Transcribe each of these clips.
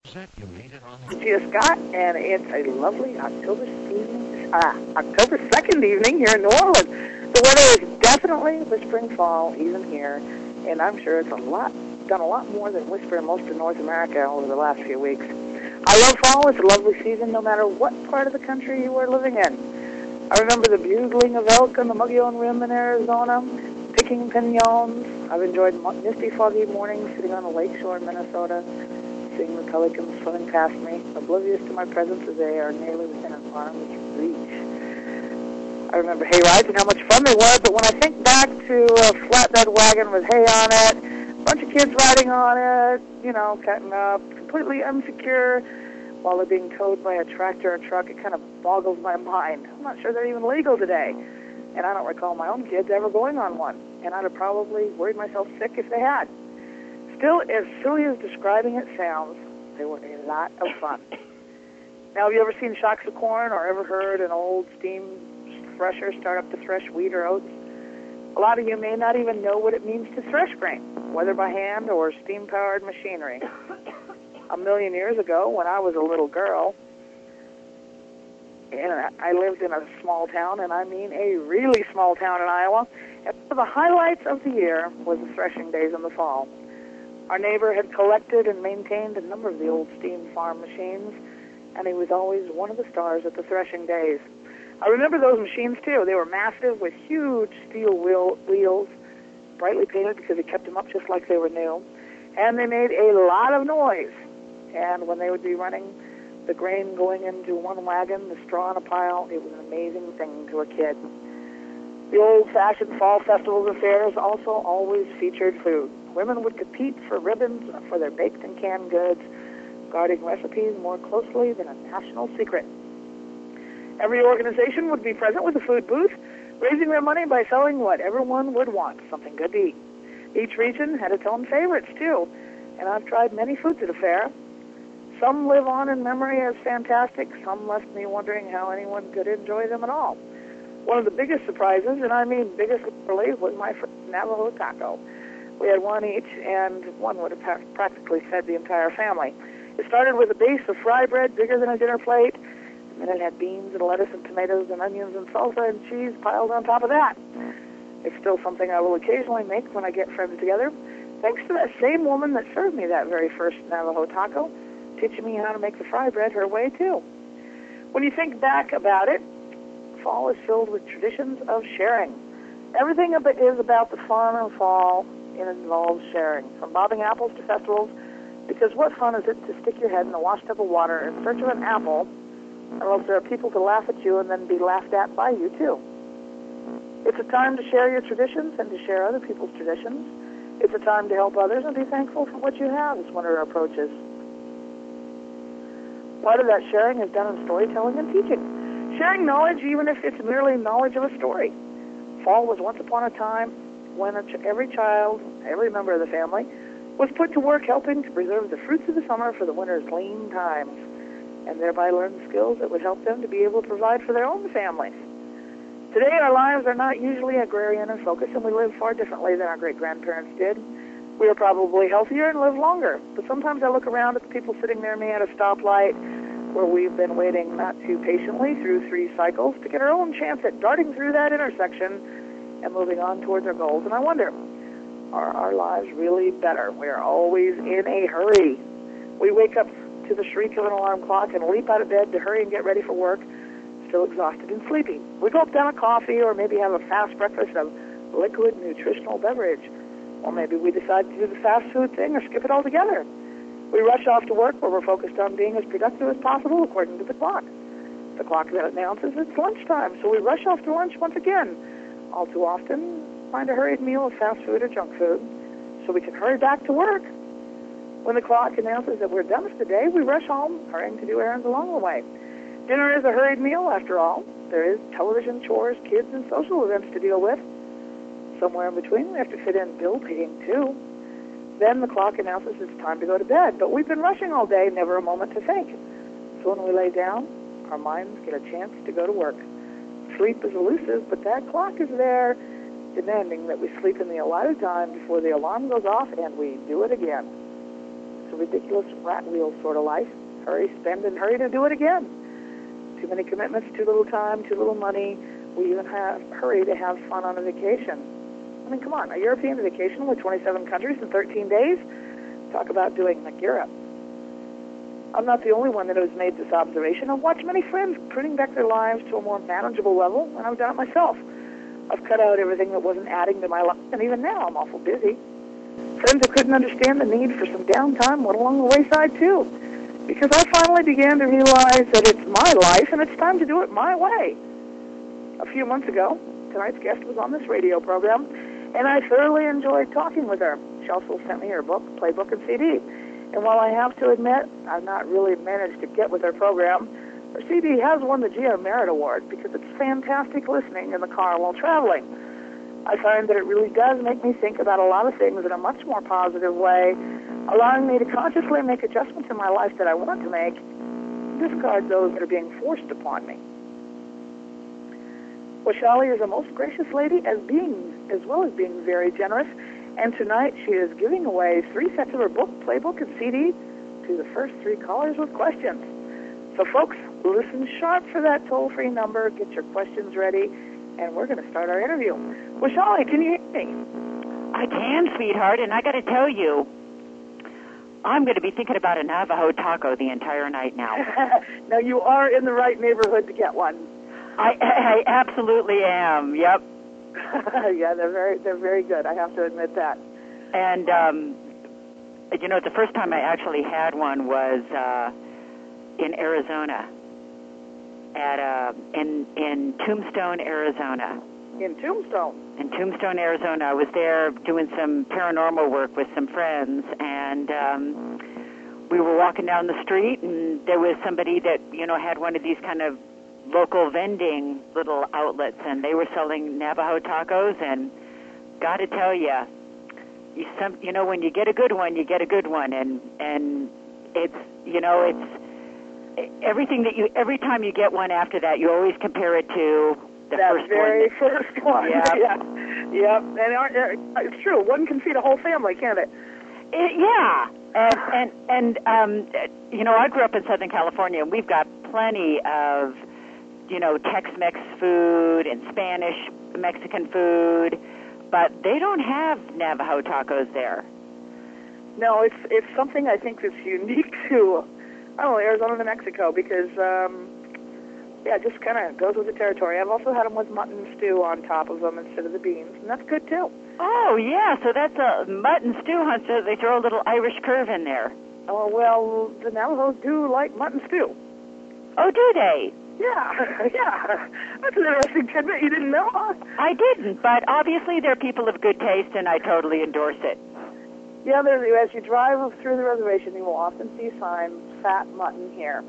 Gia Scott, and it's a lovely October 2nd evening here in New Orleans. The weather is definitely whispering fall even here, and I'm sure it's done a lot more than whisper in most of North America over the last few weeks. I love fall. It's a lovely season no matter what part of the country you are living in. I remember the bugling of elk on the Mogollon Rim in Arizona, picking piñons. I've enjoyed misty, foggy mornings sitting on the lakeshore in Minnesota, seeing the pelicans swimming past me, oblivious to my presence as they are nearly within an arm's reach. I remember hay rides and how much fun they were, but when I think back to a flatbed wagon with hay on it, a bunch of kids riding on it, cutting up, completely unsecure, while they're being towed by a tractor or truck, it kind of boggles my mind. I'm not sure they're even legal today, and I don't recall my own kids ever going on one, and I'd have probably worried myself sick if they had. Still, as silly as describing it sounds, they were a lot of fun. Now, have you ever seen shocks of corn or ever heard an old steam thresher start up to thresh wheat or oats? A lot of you may not even know what it means to thresh grain, whether by hand or steam-powered machinery. A million years ago, when I was a little girl, and I lived in a small town, and I mean a really small town in Iowa, and one of the highlights of the year was the threshing days in the fall. Our neighbor had collected and maintained a number of the old steam farm machines, and he was always one of the stars at the threshing days. I remember those machines, too. They were massive with huge steel wheels, brightly painted because he kept them up just like they were new, and they made a lot of noise. And when they would be running the grain going into one wagon, the straw in a pile, it was an amazing thing to a kid. The old-fashioned fall festivals and fairs also always featured food. Women would compete for ribbons for their baked and canned goods, guarding recipes more closely than a national secret. Every organization would be present with a food booth, raising their money by selling what everyone would want, something good to eat. Each region had its own favorites, too, and I've tried many foods at a fair. Some live on in memory as fantastic. Some left me wondering how anyone could enjoy them at all. One of the biggest surprises, and I mean biggest literally, was my first Navajo taco. We had one each, and one would have practically fed the entire family. It started with a base of fry bread bigger than a dinner plate, and then it had beans and lettuce and tomatoes and onions and salsa and cheese piled on top of that. It's still something I will occasionally make when I get friends together, thanks to that same woman that served me that very first Navajo taco, teaching me how to make the fry bread her way, too. When you think back about it, fall is filled with traditions of sharing. Everything is about the fun of fall. It involves sharing, from bobbing apples to festivals, because what fun is it to stick your head in the washed tub of water in search of an apple, unless there are people to laugh at you and then be laughed at by you, too. It's a time to share your traditions and to share other people's traditions. It's a time to help others and be thankful for what you have as winter approaches. Part of that sharing is done in storytelling and teaching. Sharing knowledge, even if it's merely knowledge of a story. Fall was once upon a time when every child, every member of the family, was put to work helping to preserve the fruits of the summer for the winter's lean times, and thereby learn skills that would help them to be able to provide for their own families. Today, our lives are not usually agrarian in focus, and we live far differently than our great-grandparents did. We are probably healthier and live longer, but sometimes I look around at the people sitting near me at a stoplight where we've been waiting not too patiently through 3 cycles to get our own chance at darting through that intersection and moving on towards our goals. And I wonder, are our lives really better? We are always in a hurry. We wake up to the shriek of an alarm clock and leap out of bed to hurry and get ready for work, still exhausted and sleepy. We gulp down a coffee or maybe have a fast breakfast of liquid nutritional beverage. Or maybe we decide to do the fast food thing or skip it altogether. We rush off to work where we're focused on being as productive as possible according to the clock. The clock then announces it's lunchtime, so we rush off to lunch once again. All too often, find a hurried meal of fast food or junk food so we can hurry back to work. When the clock announces that we're done for the day, we rush home, hurrying to do errands along the way. Dinner is a hurried meal, after all. There is television, chores, kids, and social events to deal with. Somewhere in between, we have to fit in bill paying, too. Then the clock announces it's time to go to bed, but we've been rushing all day, never a moment to think. So when we lay down, our minds get a chance to go to work. Sleep is elusive, but that clock is there, demanding that we sleep in the allotted time before the alarm goes off and we do it again. So ridiculous rat wheel sort of life. Hurry, spend, and hurry to do it again. Too many commitments, too little time, too little money. We even hurry to have fun on a vacation. I mean, come on, a European vacation with 27 countries in 13 days? Talk about doing like Europe. I'm not the only one that has made this observation. I've watched many friends putting back their lives to a more manageable level, and I've done it myself. I've cut out everything that wasn't adding to my life, and even now I'm awful busy. Friends who couldn't understand the need for some downtime went along the wayside too, because I finally began to realize that it's my life and it's time to do it my way. A few months ago, tonight's guest was on this radio program, and I thoroughly enjoyed talking with her. She also sent me her book, playbook, and CD. And while I have to admit I've not really managed to get with her program, her CD has won the Geo Merit Award because it's fantastic listening in the car while traveling. I find that it really does make me think about a lot of things in a much more positive way, allowing me to consciously make adjustments in my life that I want to make, discard those that are being forced upon me. Washali is a most gracious lady as well as being very generous, and tonight she is giving away 3 sets of her book, playbook, and CD to the first 3 callers with questions. So folks, listen sharp for that toll-free number, get your questions ready, and we're going to start our interview. Washali, can you hear me? I can, sweetheart, and I got to tell you, I'm going to be thinking about a Navajo taco the entire night now. Now, you are in the right neighborhood to get one. I absolutely am, yep. Yeah, they're very good, I have to admit that. And, the first time I actually had one was in Arizona, in Tombstone, Arizona. In Tombstone? In Tombstone, Arizona. I was there doing some paranormal work with some friends, and we were walking down the street, and there was somebody that, had one of these kind of local vending little outlets, and they were selling Navajo tacos, and got to tell you, when you get a good one, you get a good one, and it's, it's everything that every time you get one after that, you always compare it to the first one. Yeah. Yep. And it's true. One can feed a whole family, can't it? Yeah. And I grew up in Southern California, and we've got plenty of, Tex-Mex food and Spanish, Mexican food, but they don't have Navajo tacos there. No, it's something I think that's unique to, Arizona, New Mexico, because, it just kind of goes with the territory. I've also had them with mutton stew on top of them instead of the beans, and that's good, too. Oh, yeah, so that's a mutton stew, huh? So they throw a little Irish curve in there. Oh, well, the Navajos do like mutton stew. Oh, do they? Yeah. That's an interesting tidbit. You didn't know, huh? I didn't, but obviously they're people of good taste, and I totally endorse it. Yeah, as you drive through the reservation, you will often see signs, fat mutton here.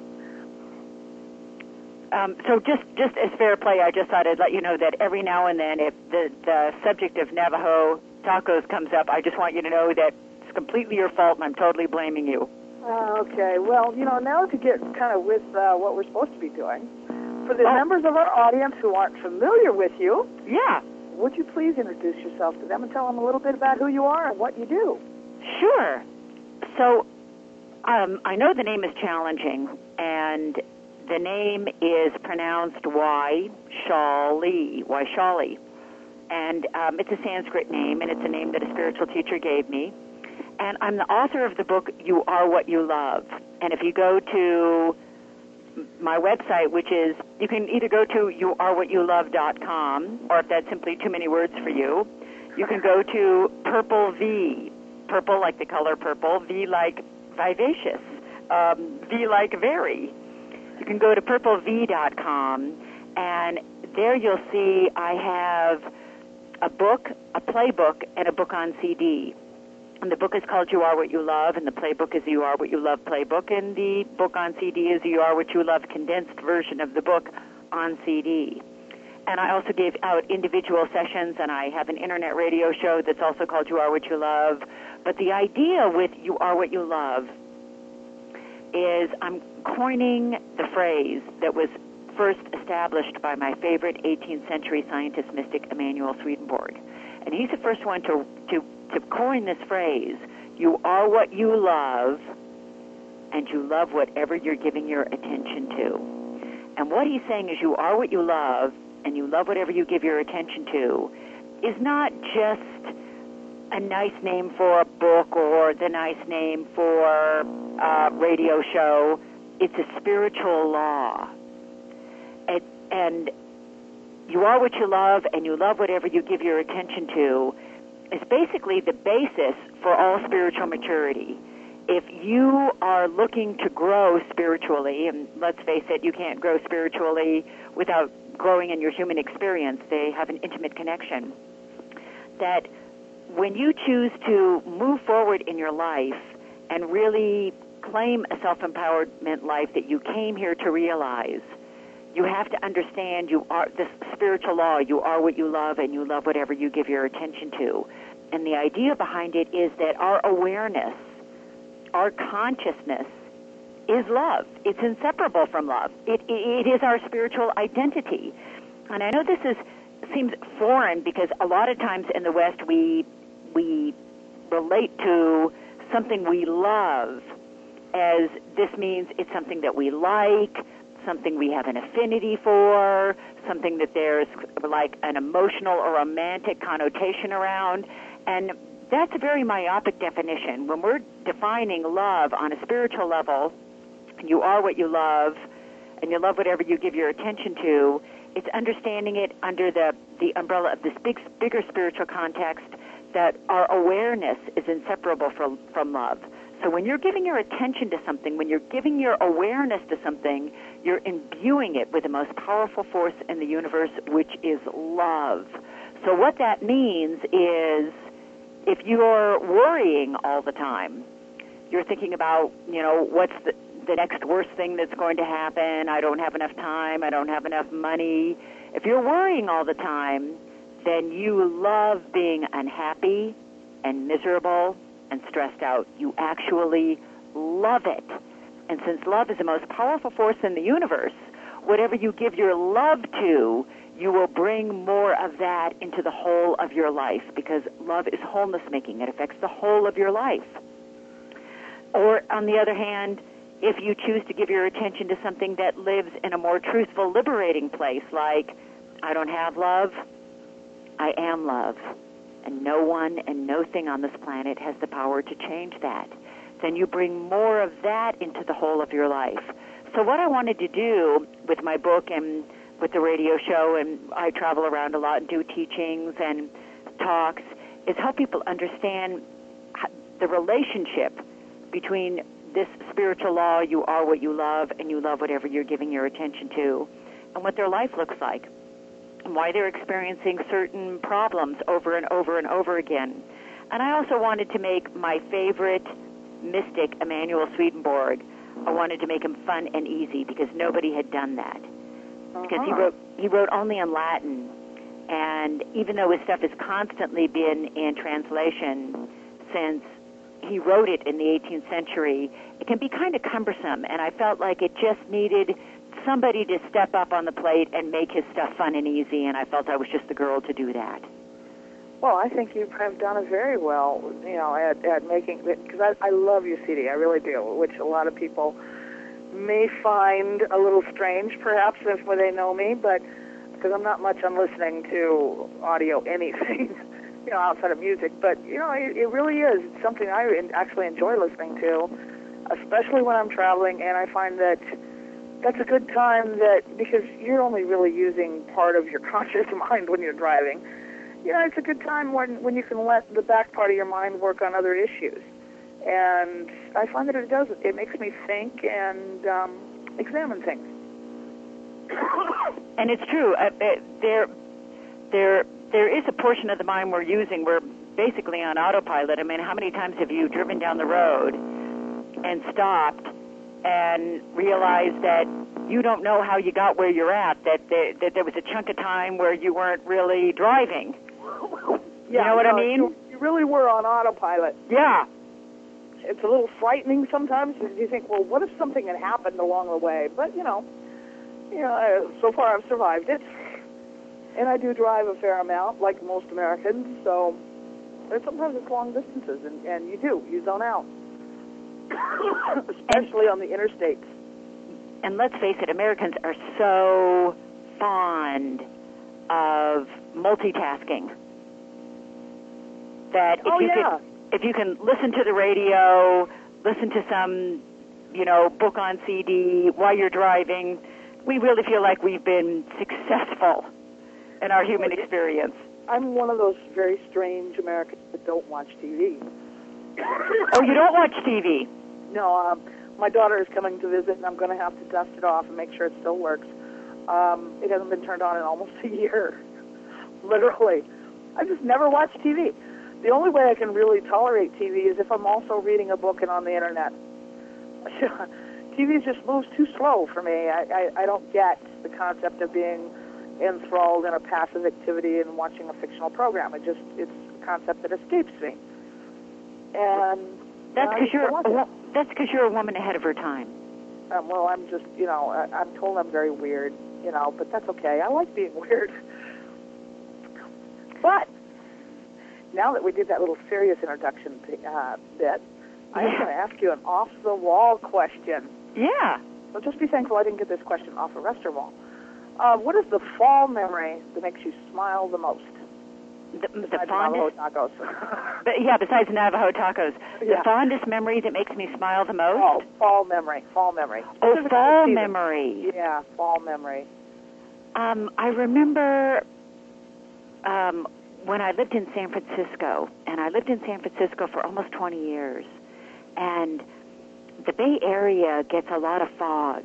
So just as fair play, I just thought I'd let you know that every now and then, if the subject of Navajo tacos comes up, I just want you to know that it's completely your fault, and I'm totally blaming you. Okay. Well, now to get kind of with what we're supposed to be doing, for the members of our audience who aren't familiar with you, would you please introduce yourself to them and tell them a little bit about who you are and what you do? Sure. So I know the name is challenging, and the name is pronounced Washali, and it's a Sanskrit name, and it's a name that a spiritual teacher gave me. And I'm the author of the book, You Are What You Love. And if you go to my website, which is, you can either go to youarewhatyouLove.com, or if that's simply too many words for you, you can go to Purple V, purple like the color purple, V like vivacious, V like very. You can go to purplev.com, and there you'll see I have a book, a playbook, and a book on CD. And the book is called You Are What You Love, and the playbook is You Are What You Love playbook, and the book on CD is You Are What You Love condensed version of the book on CD. And I also gave out individual sessions, and I have an internet radio show that's also called You Are What You Love. But the idea with You Are What You Love is I'm coining the phrase that was first established by my favorite 18th century scientist mystic, Emanuel Swedenborg. And he's the first one to coin this phrase, You are what you love, and you love whatever you're giving your attention to. And what he's saying is you are what you love, and you love whatever you give your attention to, is not just a nice name for a book or the nice name for a radio show. It's a spiritual law. And you are what you love, and you love whatever you give your attention to, is basically the basis for all spiritual maturity. If you are looking to grow spiritually, and let's face it, you can't grow spiritually without growing in your human experience. They have an intimate connection. That when you choose to move forward in your life and really claim a self-empowerment life that you came here to realize, you have to understand you are this spiritual law. You are what you love, and you love whatever you give your attention to. And the idea behind it is that our awareness, our consciousness, is love. It's inseparable from love. It is our spiritual identity. And I know this seems foreign because a lot of times in the West we relate to something we love as this means it's something that we like, something we have an affinity for, something that there's like an emotional or romantic connotation around. And that's a very myopic definition. When we're defining love on a spiritual level, you are what you love, and you love whatever you give your attention to, it's understanding it under the umbrella of this bigger spiritual context that our awareness is inseparable from love. So when you're giving your attention to something, when you're giving your awareness to something, you're imbuing it with the most powerful force in the universe, which is love. So what that means is if you're worrying all the time, you're thinking about, what's the next worst thing that's going to happen, I don't have enough time, I don't have enough money. If you're worrying all the time, then you love being unhappy and miserable and stressed out. You actually love it. And since love is the most powerful force in the universe, whatever you give your love to, you will bring more of that into the whole of your life, because love is wholeness making. It affects the whole of your life. Or, on the other hand, if you choose to give your attention to something that lives in a more truthful, liberating place, like, I don't have love, I am love. And no one and no thing on this planet has the power to change that. Then you bring more of that into the whole of your life. So what I wanted to do with my book and with the radio show, and I travel around a lot and do teachings and talks, is help people understand the relationship between this spiritual law, you are what you love, and you love whatever you're giving your attention to, and what their life looks like, and why they're experiencing certain problems over and over and over again. And I also wanted to make my favorite mystic, Emanuel Swedenborg, I wanted to make him fun and easy because nobody had done that. Because he wrote only in Latin, and even though his stuff has constantly been in translation since he wrote it in the 18th century, it can be kind of cumbersome, and I felt like it just needed somebody to step up on the plate and make his stuff fun and easy, and I felt I was just the girl to do that. Well, I think you have done it very well, at making it, because I love your CD, I really do, which a lot of people may find a little strange, perhaps, when they know me, but because I'm not much on listening to audio anything, outside of music, but, it really is something I actually enjoy listening to, especially when I'm traveling, and I find that that's a good time because you're only really using part of your conscious mind when you're driving. It's a good time when you can let the back part of your mind work on other issues. And I find that it makes me think and examine things. And it's true. There is a portion of the mind we're using. We're basically on autopilot. I mean, how many times have you driven down the road and stopped and realized that you don't know how you got where you're at, that there was a chunk of time where you weren't really driving? You know what I mean? You really were on autopilot. Yeah. It's a little frightening sometimes. You think, well, what if something had happened along the way? But, so far I've survived it. And I do drive a fair amount, like most Americans, so There's sometimes it's long distances, and you zone out, especially on the interstates. And let's face it, Americans are so fond of multitasking that if you can listen to the radio, listen to some, book on CD while you're driving, we really feel like we've been successful in our human experience. I'm one of those very strange Americans that don't watch TV. Oh, you don't watch TV? No, my daughter is coming to visit, and I'm going to have to dust it off and make sure it still works. It hasn't been turned on in almost a year, literally. I just never watch TV. The only way I can really tolerate TV is if I'm also reading a book and on the Internet. TV just moves too slow for me. I don't get the concept of being enthralled in a passive activity and watching a fictional program. It's a concept that escapes me. And that's because you're a woman ahead of her time. Well, I'm just, I'm told I'm very weird, but that's okay. I like being weird. But now that we did that little serious introduction bit, I'm going to ask you an off-the-wall question. Yeah. So just be thankful I didn't get this question off a restaurant wall. What is the fall memory that makes you smile the most? The fondest Navajo tacos. Besides Navajo tacos. Yeah. The fondest memory that makes me smile the most? Oh, fall memory. Oh, fall memory. Yeah, fall memory. I remember when I lived in San Francisco, and I lived in San Francisco for almost 20 years, and the Bay Area gets a lot of fog.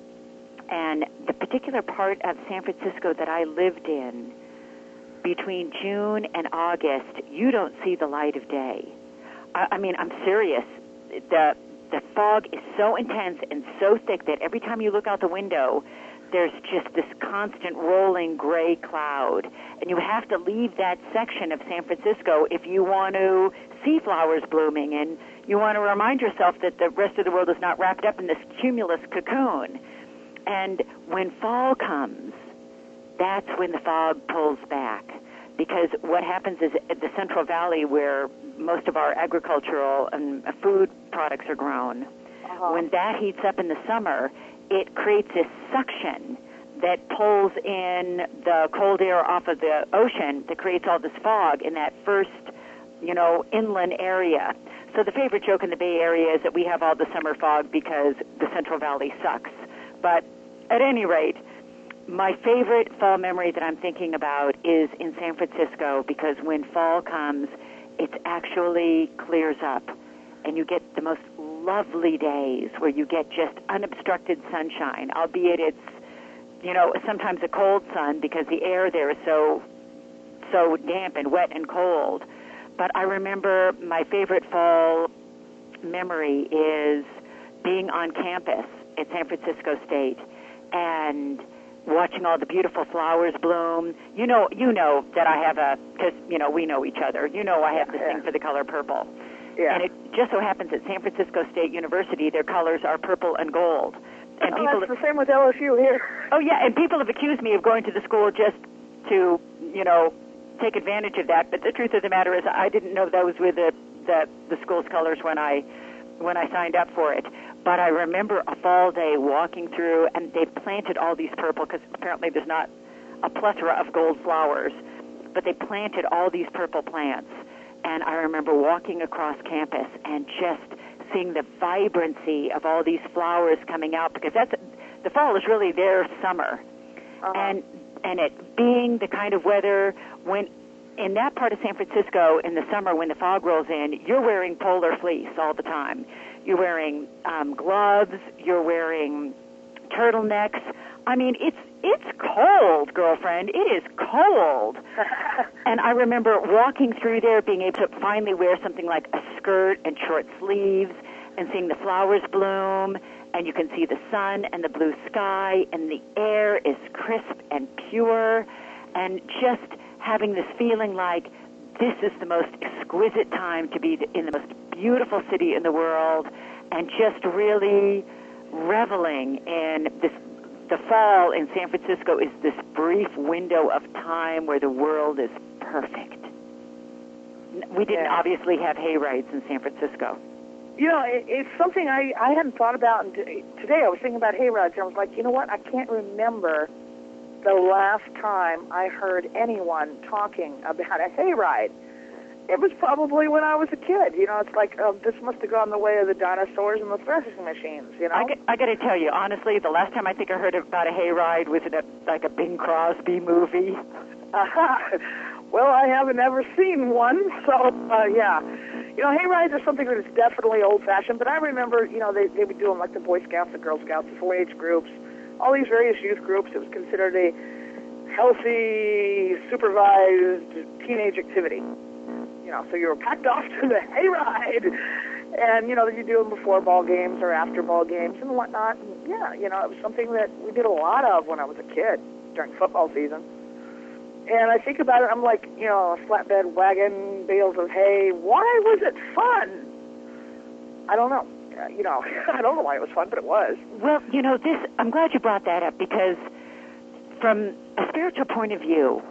And the particular part of San Francisco that I lived in, between June and August, you don't see the light of day. I mean, I'm serious. The fog is so intense and so thick that every time you look out the window, there's just this constant rolling gray cloud. And you have to leave that section of San Francisco if you want to see flowers blooming, and you want to remind yourself that the rest of the world is not wrapped up in this cumulus cocoon. And when fall comes, that's when the fog pulls back. Because what happens is at the Central Valley, where most of our agricultural and food products are grown, when that heats up in the summer, it creates this suction that pulls in the cold air off of the ocean that creates all this fog in that first, inland area. So the favorite joke in the Bay Area is that we have all the summer fog because the Central Valley sucks. But at any rate, my favorite fall memory that I'm thinking about is in San Francisco, because when fall comes, it actually clears up, and you get the most lovely days where you get just unobstructed sunshine, albeit it's, sometimes a cold sun because the air there is so damp and wet and cold. But I remember my favorite fall memory is being on campus at San Francisco State and watching all the beautiful flowers bloom. You know that I have because, we know each other. I have this thing for the color purple. Yeah. And it just so happens at San Francisco State University, their colors are purple and gold. And that's the same with LSU here. Oh, yeah, and people have accused me of going to the school just to, take advantage of that. But the truth of the matter is I didn't know those were the school's colors when I signed up for it. But I remember a fall day walking through, and they've planted all these purple, because apparently there's not a plethora of gold flowers, but they planted all these purple plants. And I remember walking across campus and just seeing the vibrancy of all these flowers coming out, because the fall is really their summer. And it being the kind of weather when in that part of San Francisco in the summer when the fog rolls in, you're wearing polar fleece all the time. You're wearing gloves. You're wearing turtlenecks. I mean, it's cold, girlfriend. It is cold. And I remember walking through there, being able to finally wear something like a skirt and short sleeves and seeing the flowers bloom, and you can see the sun and the blue sky, and the air is crisp and pure, and just having this feeling like this is the most exquisite time to be in the most beautiful city in the world, and just really reveling in this. The fall in San Francisco is this brief window of time where the world is perfect. We didn't obviously have hay rides in San Francisco. You know, it's something I hadn't thought about. And today I was thinking about hay rides, and I was like, you know what? I can't remember the last time I heard anyone talking about a hay ride. It was probably when I was a kid. You know, it's like this must have gone the way of the dinosaurs and the threshing machines. You know, I got to tell you honestly, the last time I think I heard about a hay ride was in like a Bing Crosby movie. Well, I haven't ever seen one, so yeah. You know, hay rides are something that is definitely old-fashioned, but I remember, you know, they would do them like the Boy Scouts, the Girl Scouts, the 4-H groups, all these various youth groups. It was considered a healthy, supervised teenage activity. You know, so you were packed off to the hay ride, and, you know, you do them before ball games or after ball games and whatnot. And, yeah, you know, it was something that we did a lot of when I was a kid during football season. And I think about it, I'm like, you know, a flatbed wagon, bales of hay. Why was it fun? I don't know. You know, I don't know why it was fun, but it was. Well, you know, I'm glad you brought that up, because from a spiritual point of view,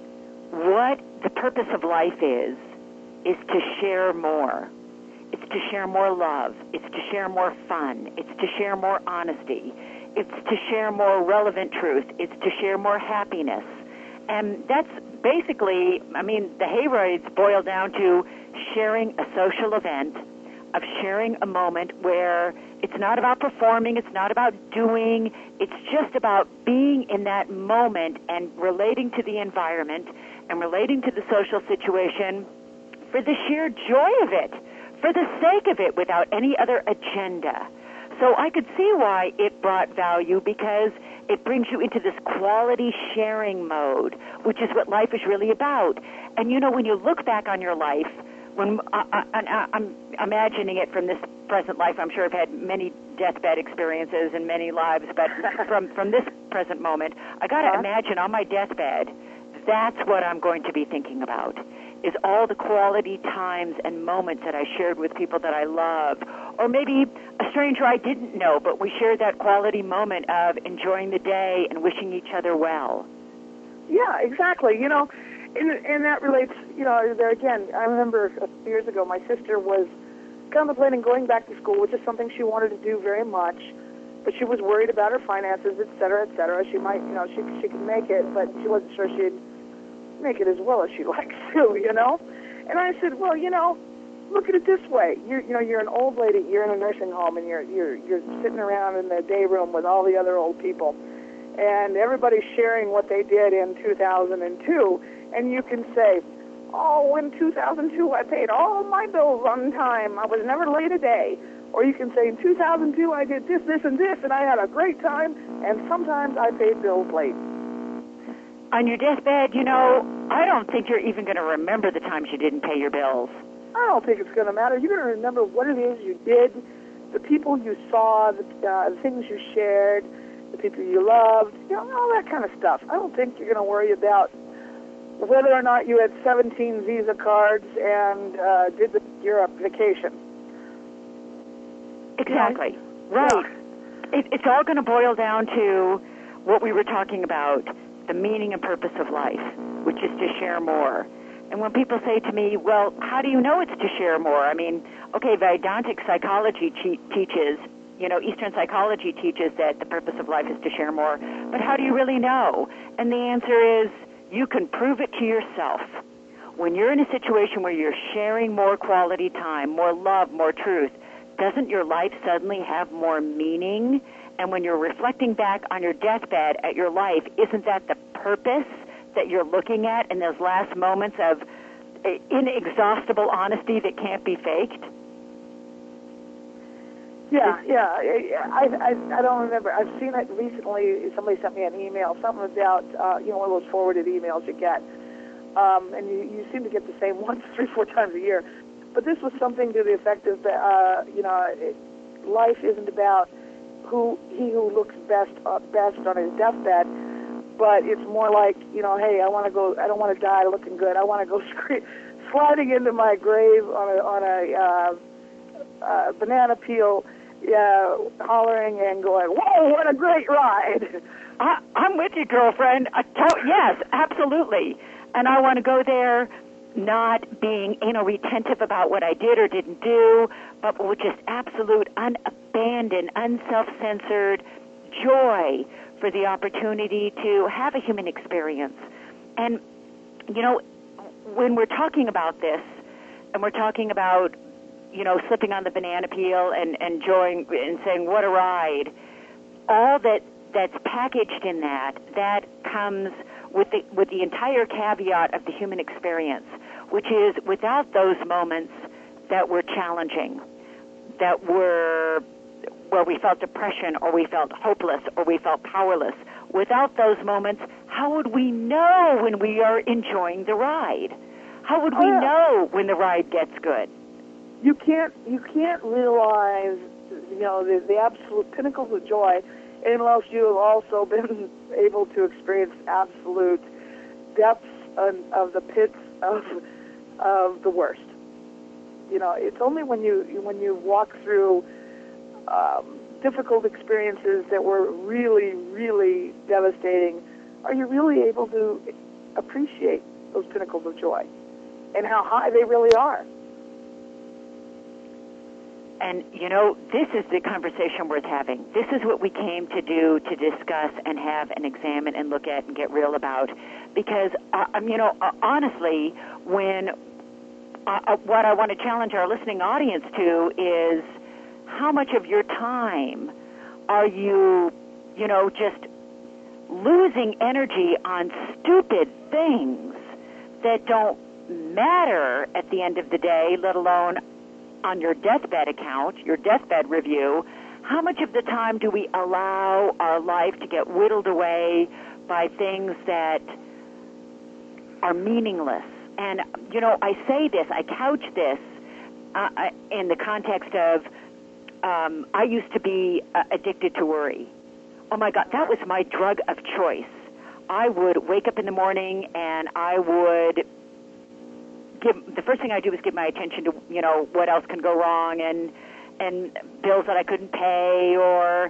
what the purpose of life is to share more. It's to share more love. It's to share more fun. It's to share more honesty. It's to share more relevant truth. It's to share more happiness. And that's basically, I mean, the hay rides boil down to sharing a social event, of sharing a moment where it's not about performing, it's not about doing, it's just about being in that moment and relating to the environment and relating to the social situation for the sheer joy of it, for the sake of it, without any other agenda. So I could see why it brought value, because it brings you into this quality sharing mode, which is what life is really about. And, you know, when you look back on your life, when I'm imagining it from this present life, I'm sure I've had many deathbed experiences and many lives, but from this present moment, I got to imagine on my deathbed, that's what I'm going to be thinking about, is all the quality times and moments that I shared with people that I loved, or maybe a stranger I didn't know, but we shared that quality moment of enjoying the day and wishing each other well. Yeah, exactly. You know, and that relates, you know, there again, I remember a few years ago my sister was contemplating going back to school, which is something she wanted to do very much, but she was worried about her finances, et cetera, et cetera. She might, you know, she could make it, but she wasn't sure she'd make it as well as she likes to, you know. And I said, well, you know, look at it this way. You're an old lady. You're in a nursing home, and you're sitting around in the day room with all the other old people, and everybody's sharing what they did in 2002. And you can say, oh, in 2002 I paid all my bills on time. I was never late a day. Or you can say, in 2002 I did this, this, and this, and I had a great time. And sometimes I paid bills late. On your deathbed, you know, I don't think you're even going to remember the times you didn't pay your bills. I don't think it's going to matter. You're going to remember what it is you did, the people you saw, the things you shared, the people you loved, you know, all that kind of stuff. I don't think you're going to worry about whether or not you had 17 Visa cards and did the Europe vacation. Exactly. Right. Yeah. It's all going to boil down to what we were talking about, the meaning and purpose of life, which is to share more. And when people say to me, well, how do you know it's to share more? I mean, okay, Vedantic psychology teaches, you know, Eastern psychology teaches that the purpose of life is to share more. But how do you really know? And the answer is, you can prove it to yourself. When you're in a situation where you're sharing more quality time, more love, more truth, doesn't your life suddenly have more meaning? And when you're reflecting back on your deathbed at your life, isn't that the purpose that you're looking at in those last moments of inexhaustible honesty that can't be faked? Yeah. I don't remember. I've seen it recently. Somebody sent me an email, something about, you know, one of those forwarded emails you get. And you seem to get the same ones 3-4 times a year. But this was something to the effect of, you know, life isn't about he who looks best on his deathbed, but it's more like, you know, hey, I don't want to die looking good. I want to go sliding into my grave on a banana peel, hollering and going, whoa, what a great ride. I'm with you, girlfriend. Yes, absolutely. And I want to go there not being retentive about what I did or didn't do, but with just absolute unabandoned, unself-censored joy for the opportunity to have a human experience. And, when we're talking about this, and we're talking about, slipping on the banana peel and enjoying and saying, what a ride, all that's packaged in that comes with the entire caveat of the human experience, which is without those moments that were challenging, that were where we felt depression or we felt hopeless or we felt powerless, without those moments, how would we know when we are enjoying the ride? How would we know when the ride gets good? You can't realize, the absolute pinnacles of joy unless you have also been able to experience absolute depths of the pits of the worst. It's only when you walk through difficult experiences that were really, really devastating are you really able to appreciate those pinnacles of joy and how high they really are. And, this is the conversation worth having. This is what we came to do, to discuss and have and examine and look at and get real about. Because, honestly, when what I want to challenge our listening audience to is how much of your time are you, just losing energy on stupid things that don't matter at the end of the day, let alone on your deathbed account, your deathbed review. How much of the time do we allow our life to get whittled away by things that are meaningless? And, I say this, I couch this in the context of I used to be addicted to worry. Oh, my God, that was my drug of choice. I would wake up in the morning and I would the first thing I do is give my attention to, what else can go wrong and bills that I couldn't pay or,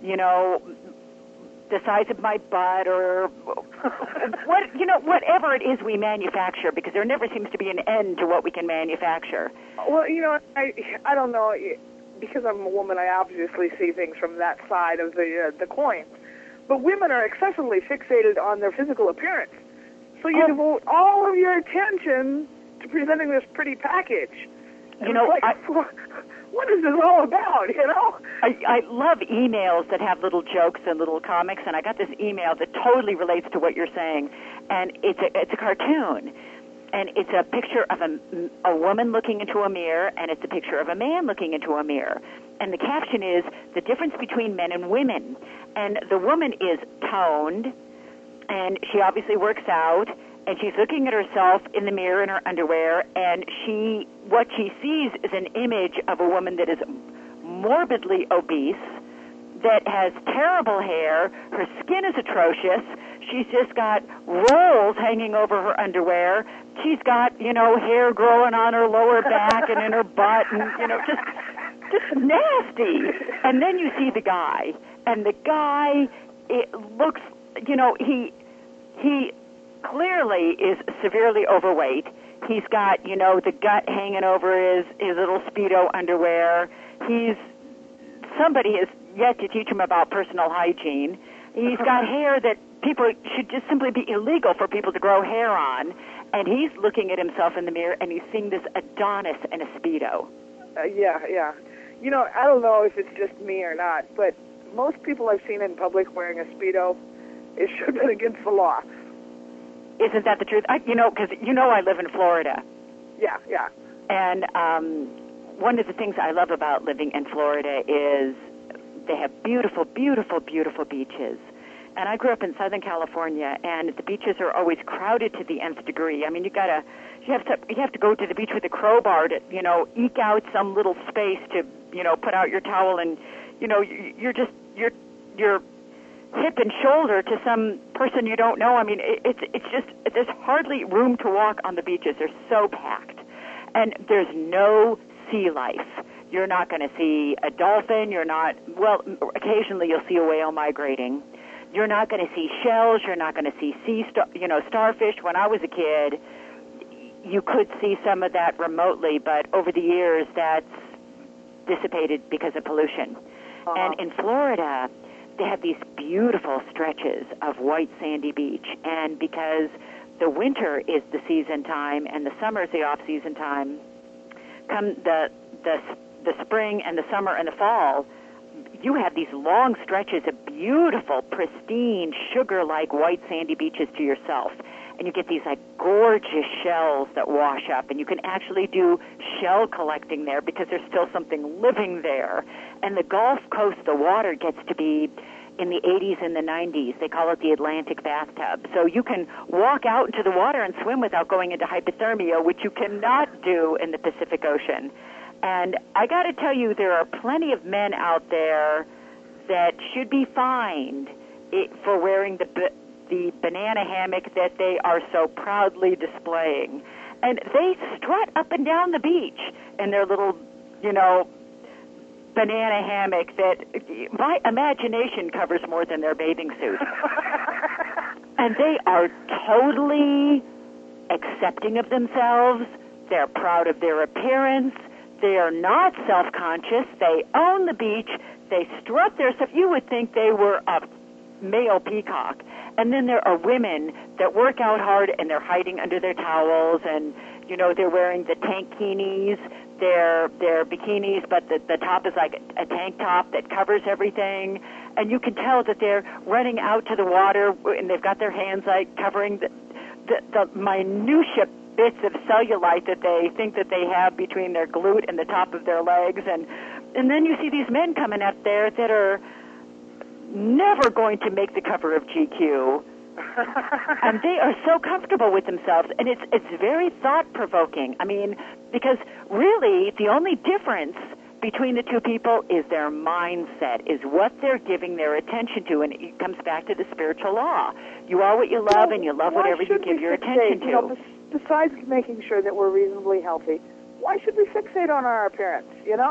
the size of my butt or whatever it is we manufacture, because there never seems to be an end to what we can manufacture. Well, I don't know. Because I'm a woman, I obviously see things from that side of the coin. But women are excessively fixated on their physical appearance. So you devote all of your attention to presenting this pretty package. What is this all about, I love emails that have little jokes and little comics, and I got this email that totally relates to what you're saying. And it's a cartoon. And it's a picture of a woman looking into a mirror, and it's a picture of a man looking into a mirror. And the caption is, the difference between men and women. And the woman is toned, and she obviously works out, and she's looking at herself in the mirror in her underwear, and what she sees is an image of a woman that is morbidly obese, that has terrible hair, her skin is atrocious, she's just got rolls hanging over her underwear, she's got, hair growing on her lower back and in her butt, and, just nasty. And then you see the guy, and the guy, it looks, he clearly is severely overweight. He's got, the gut hanging over his little Speedo underwear. Somebody has yet to teach him about personal hygiene. He's got hair that people should just simply be illegal for people to grow hair on. And he's looking at himself in the mirror, and he's seeing this Adonis in a Speedo. Yeah. I don't know if it's just me or not, but most people I've seen in public wearing a Speedo, it should have been against the law. Isn't that the truth? Because I live in Florida. Yeah. And one of the things I love about living in Florida is they have beautiful, beautiful, beautiful beaches. And I grew up in Southern California, and the beaches are always crowded to the nth degree. I mean, you have to go to the beach with a crowbar to, eke out some little space to, put out your towel, and, you're hip and shoulder to some person you don't know. I mean, it's just, there's hardly room to walk on the beaches. They're so packed. And there's no sea life. You're not going to see a dolphin. Occasionally you'll see a whale migrating. You're not going to see shells. You're not going to see starfish. When I was a kid, you could see some of that remotely, but over the years that's dissipated because of pollution. And in Florida, they have these beautiful stretches of white sandy beach, and because the winter is the season time and the summer is the off-season time, come the spring and the summer and the fall, you have these long stretches of beautiful, pristine, sugar-like white sandy beaches to yourself. And you get these like gorgeous shells that wash up, and you can actually do shell collecting there because there's still something living there. And the Gulf Coast, the water gets to be in the 80s and the 90s. They call it the Atlantic bathtub. So you can walk out into the water and swim without going into hypothermia, which you cannot do in the Pacific Ocean. And I got to tell you, there are plenty of men out there that should be fined for wearing the banana hammock that they are so proudly displaying. And they strut up and down the beach in their little, banana hammock that my imagination covers more than their bathing suit. And they are totally accepting of themselves. They're proud of their appearance. They are not self-conscious. They own the beach. They strut their stuff. You would think they were a male peacock. And then there are women that work out hard and they're hiding under their towels and, they're wearing the tankinis, their bikinis, but the top is like a tank top that covers everything. And you can tell that they're running out to the water and they've got their hands like covering the minutiae bits of cellulite that they think that they have between their glute and the top of their legs. And then you see these men coming up there that are never going to make the cover of GQ. And they are so comfortable with themselves, and it's very thought-provoking. I mean, because really the only difference between the two people is their mindset, is what they're giving their attention to, and it comes back to the spiritual law. You are what you love, and you love whatever you give your attention to. Besides making sure that we're reasonably healthy, why should we fixate on our appearance,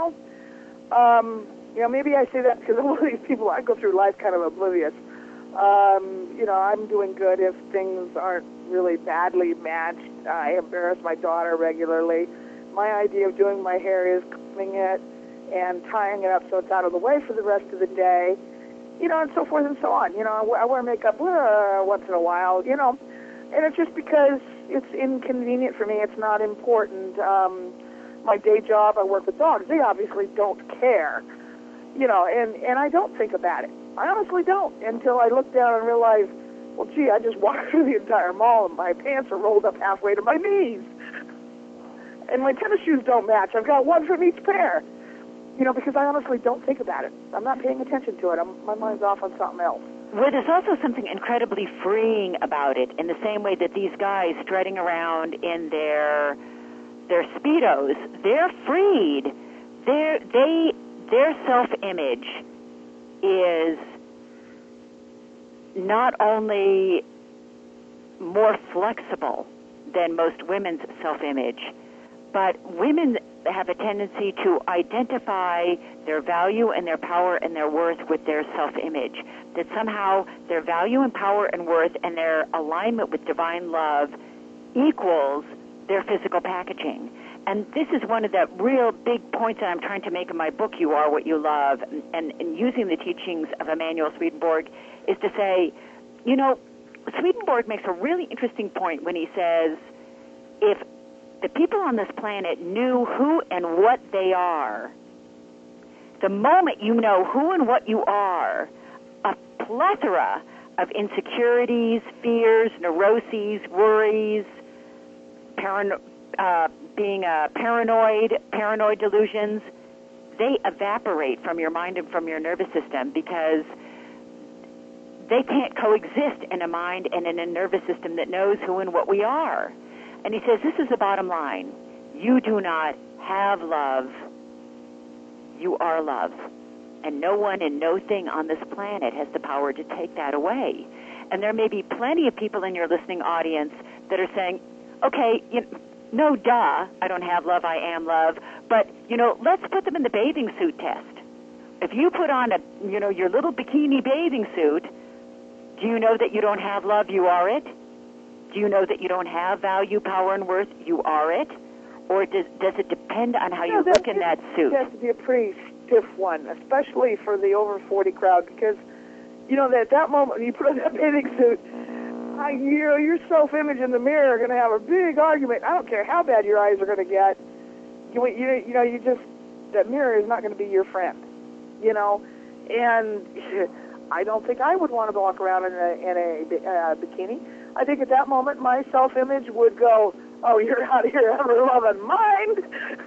maybe I say that because all of these people, I go through life kind of oblivious. I'm doing good if things aren't really badly matched. I embarrass my daughter regularly. My idea of doing my hair is combing it and tying it up so it's out of the way for the rest of the day, and so forth and so on. I wear makeup once in a while, and it's just because it's inconvenient for me. It's not important. My day job, I work with dogs. They obviously don't care, and I don't think about it. I honestly don't until I look down and realize, well, gee, I just walked through the entire mall and my pants are rolled up halfway to my knees. And my tennis shoes don't match. I've got one from each pair. Because I honestly don't think about it. I'm not paying attention to it. My mind's off on something else. Well, there's also something incredibly freeing about it, in the same way that these guys strutting around in their Speedos, they're freed. Their self-image is not only more flexible than most women's self-image, but women have a tendency to identify their value and their power and their worth with their self-image, that somehow their value and power and worth and their alignment with divine love equals their physical packaging. And this is one of the real big points that I'm trying to make in my book, You Are What You Love, and using the teachings of Emanuel Swedenborg, is to say, Swedenborg makes a really interesting point when he says, if the people on this planet knew who and what they are, the moment you know who and what you are, a plethora of insecurities, fears, neuroses, worries, being paranoid delusions, they evaporate from your mind and from your nervous system, because they can't coexist in a mind and in a nervous system that knows who and what we are. And he says, this is the bottom line. You do not have love. You are love. And no one and no thing on this planet has the power to take that away. And there may be plenty of people in your listening audience that are saying, okay, no, duh, I don't have love, I am love. But, let's put them in the bathing suit test. If you put on your little bikini bathing suit, do you know that you don't have love, you are it? Do Do you know that you don't have value, power, and worth? You are it? Or does it depend on how you look in that suit? It has to be a pretty stiff one, especially for the over 40 crowd, because, you know, at that moment when you put on that bathing suit, your self-image in the mirror are going to have a big argument. I don't care how bad your eyes are going to get. That mirror is not going to be your friend, you know. And I don't think I would want to walk around in a bikini. I think at that moment my self-image would go, oh, you're out of your ever-loving mind.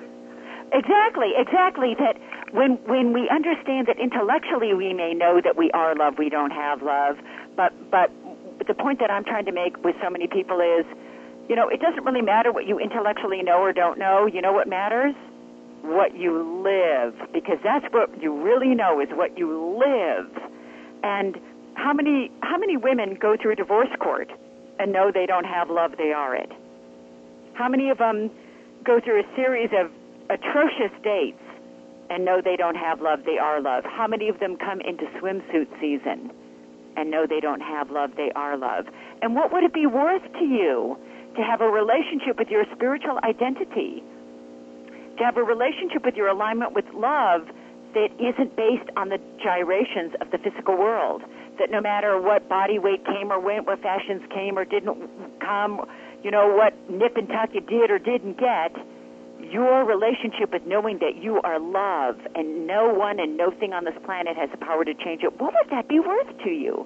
Exactly. That when we understand that intellectually we may know that we are love, we don't have love, but the point that I'm trying to make with so many people is, you know, it doesn't really matter what you intellectually know or don't know. You know what matters? What you live, because that's what you really know is what you live. And how many women go through a divorce court and know they don't have love, they are it? How many of them go through a series of atrocious dates and know they don't have love, they are love? How many of them come into swimsuit season and know they don't have love, they are love? And what would it be worth to you to have a relationship with your spiritual identity, to have a relationship with your alignment with love that isn't based on the gyrations of the physical world, that no matter what body weight came or went, what fashions came or didn't come, you know, what nip and tuck you did or didn't get, your relationship with knowing that you are love and no one and no thing on this planet has the power to change it, what would that be worth to you?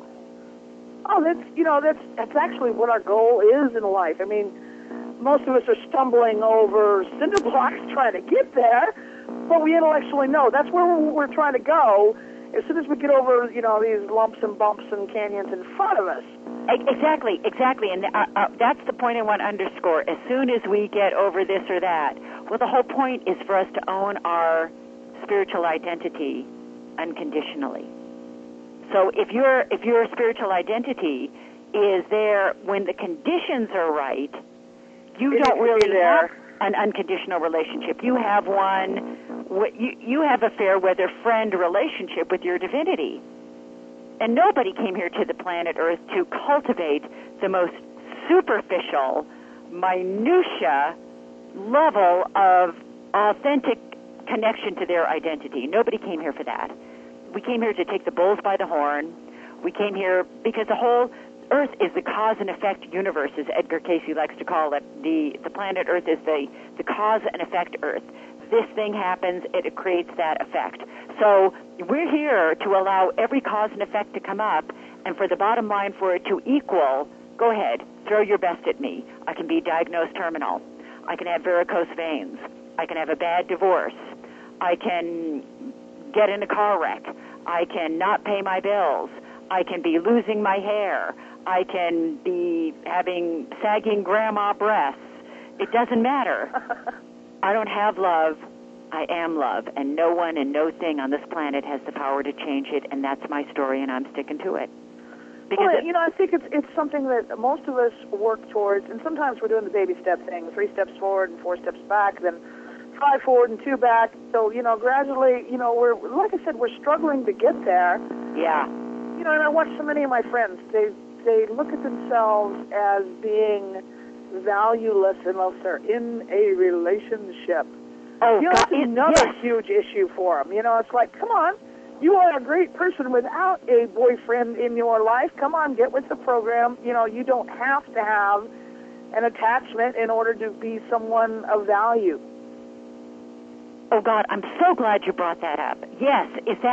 Oh, that's actually what our goal is in life. I mean, most of us are stumbling over cinder blocks trying to get there, but we intellectually know that's where we're trying to go. As soon as we get over, you know, these lumps and bumps and canyons in front of us. Exactly, and that's the point I want to underscore. As soon as we get over this or that, well, the whole point is for us to own our spiritual identity unconditionally. So if your spiritual identity is there when the conditions are right, you don't really have an unconditional relationship. You have one. You have a fair weather friend relationship with your divinity. And nobody came here to the planet Earth to cultivate the most superficial, minutia level of authentic connection to their identity. Nobody came here for that. We came here to take the bulls by the horn. We came here because the whole Earth is the cause and effect universe, as Edgar Cayce likes to call it. The planet Earth is the cause and effect Earth. This thing happens, it creates that effect. So we're here to allow every cause and effect to come up, and for the bottom line for it to equal, go ahead, throw your best at me. I can be diagnosed terminal. I can have varicose veins. I can have a bad divorce. I can get in a car wreck. I can not pay my bills. I can be losing my hair. I can be having sagging grandma breasts. It doesn't matter. I don't have love. I am love, and no one and no thing on this planet has the power to change it, and that's my story, and I'm sticking to it. Because I think it's something that most of us work towards, and sometimes we're doing the baby step thing, 3 steps forward and 4 steps back, then 5 forward and 2 back. So, gradually, we're, like I said, we're struggling to get there. Yeah. And I watch so many of my friends, they look at themselves as being valueless unless they're in a relationship. Oh, that's another huge issue for them. It's like, come on, you are a great person without a boyfriend in your life. Come on, get with the program. You don't have to have an attachment in order to be someone of value. Oh, God, I'm so glad you brought that up. Yes,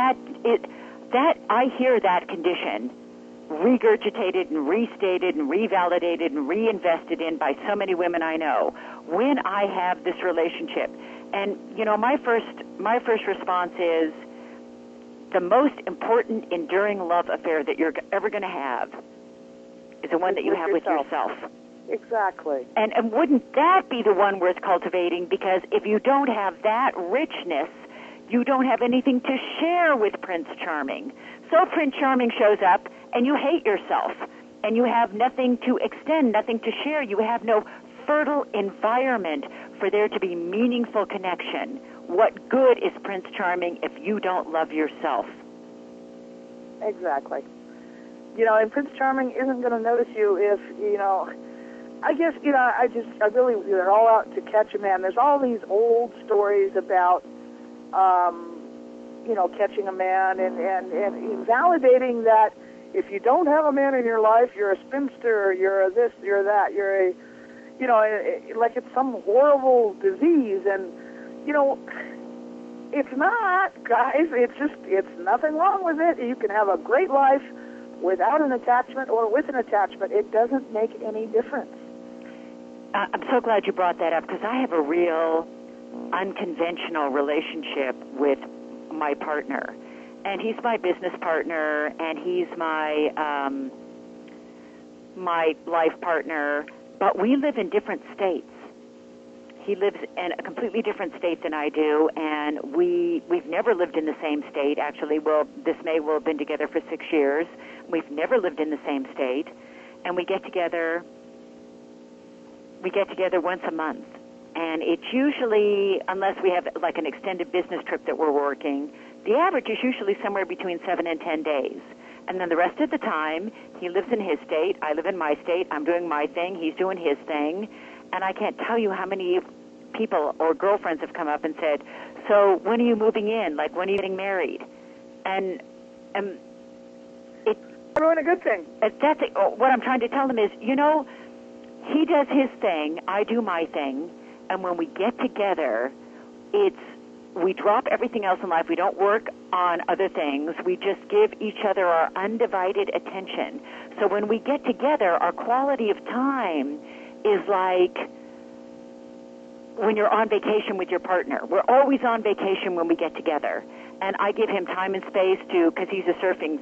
that I hear that condition regurgitated and restated and revalidated and reinvested in by so many women I know when I have this relationship. And, my first response is the most important enduring love affair that you're ever going to have is the one that you have with yourself. Exactly. And wouldn't that be the one worth cultivating? Because if you don't have that richness, you don't have anything to share with Prince Charming. So Prince Charming shows up, and you hate yourself, and you have nothing to extend, nothing to share. You have no fertile environment for there to be meaningful connection. What good is Prince Charming if you don't love yourself? Exactly. And Prince Charming isn't going to notice you if, I guess, I really, they're all out to catch a man. There's all these old stories about, catching a man and validating that if you don't have a man in your life, you're a spinster, you're a this, you're that, you're a, like it's some horrible disease. And, it's not, guys. It's nothing wrong with it. You can have a great life without an attachment or with an attachment. It doesn't make any difference. I'm so glad you brought that up, because I have a real unconventional relationship with my partner. And he's my business partner, and he's my my life partner, but we live in different states. He lives in a completely different state than I do, and we've never lived in the same state. Actually, this May we'll have been together for 6 years. We've never lived in the same state, and we get together once a month. And it's usually, unless we have like an extended business trip that we're working, the average is usually somewhere between 7 and 10 days. And then the rest of the time, he lives in his state, I live in my state, I'm doing my thing, he's doing his thing. And I can't tell you how many people or girlfriends have come up and said, so when are you moving in? Like, when are you getting married? And We're doing a good thing. That's it. What I'm trying to tell them is, he does his thing, I do my thing, and when we get together, we drop everything else in life. We don't work on other things. We just give each other our undivided attention. So when we get together, our quality of time is like when you're on vacation with your partner. We're always on vacation when we get together. And I give him time and space because he's a surfing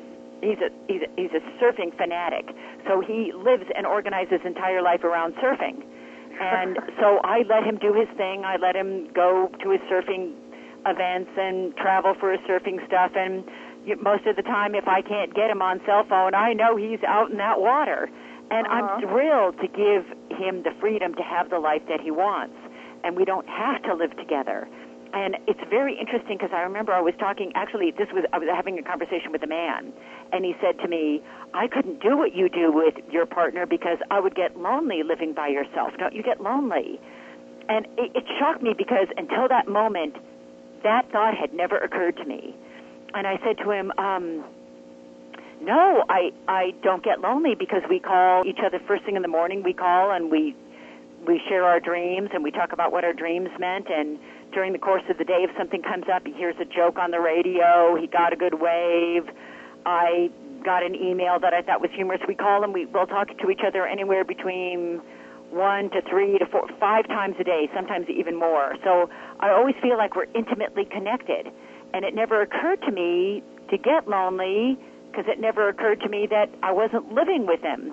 fanatic. So he lives and organizes his entire life around surfing. And so I let him do his thing. I let him go to his surfing events and travel for his surfing stuff. And most of the time, if I can't get him on cell phone, I know he's out in that water. And I'm thrilled to give him the freedom to have the life that he wants. And we don't have to live together. And it's very interesting because I remember I was talking, I was having a conversation with a man, and he said to me, I couldn't do what you do with your partner because I would get lonely living by yourself. Don't you get lonely? And it shocked me because until that moment, that thought had never occurred to me. And I said to him, no, I don't get lonely because we call each other first thing in the morning. We call and we share our dreams and we talk about what our dreams meant. And during the course of the day, if something comes up, he hears a joke on the radio, he got a good wave, I got an email that I thought was humorous. We call and we'll talk to each other anywhere between 1 to 3 to 4, 5 times a day, sometimes even more. So I always feel like we're intimately connected. And it never occurred to me to get lonely because it never occurred to me that I wasn't living with him.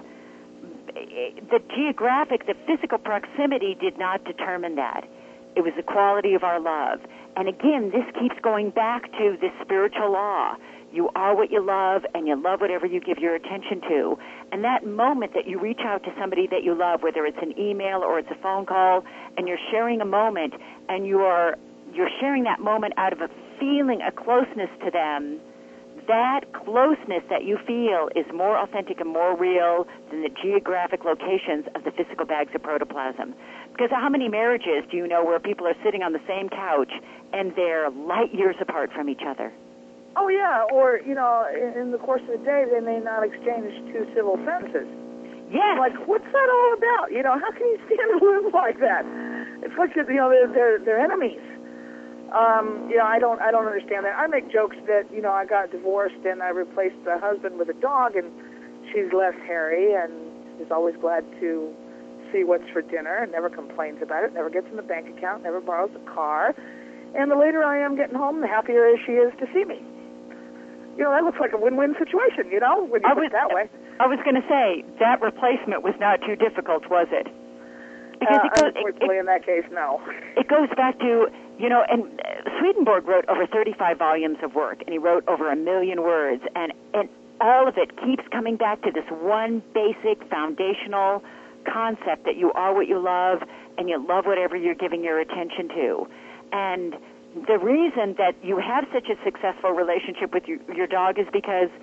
The physical proximity did not determine that. It was the quality of our love. And again, this keeps going back to this spiritual law. You are what you love, and you love whatever you give your attention to. And that moment that you reach out to somebody that you love, whether it's an email or it's a phone call, and you're sharing a moment, and you're sharing that moment out of a feeling, a closeness to them, that closeness that you feel is more authentic and more real than the geographic locations of the physical bags of protoplasm. Because how many marriages do you know where people are sitting on the same couch and they're light years apart from each other? Oh, yeah, or, in the course of the day, they may not exchange 2 civil sentences. Yeah. Like, what's that all about? How can you stand to live like that? It's like, they're enemies. I don't understand that. I make jokes that, I got divorced and I replaced the husband with a dog, and she's less hairy and is always glad to see what's for dinner and never complains about it, never gets in the bank account, never borrows a car. And the later I am getting home, the happier she is to see me. That looks like a win-win situation, when you put it that way. I was going to say, that replacement was not too difficult, was it? Because unfortunately, in that case, no. It goes back to, and Swedenborg wrote over 35 volumes of work, and he wrote over 1 million words, and all of it keeps coming back to this one basic foundational concept that you are what you love, and you love whatever you're giving your attention to. And the reason that you have such a successful relationship with your dog is because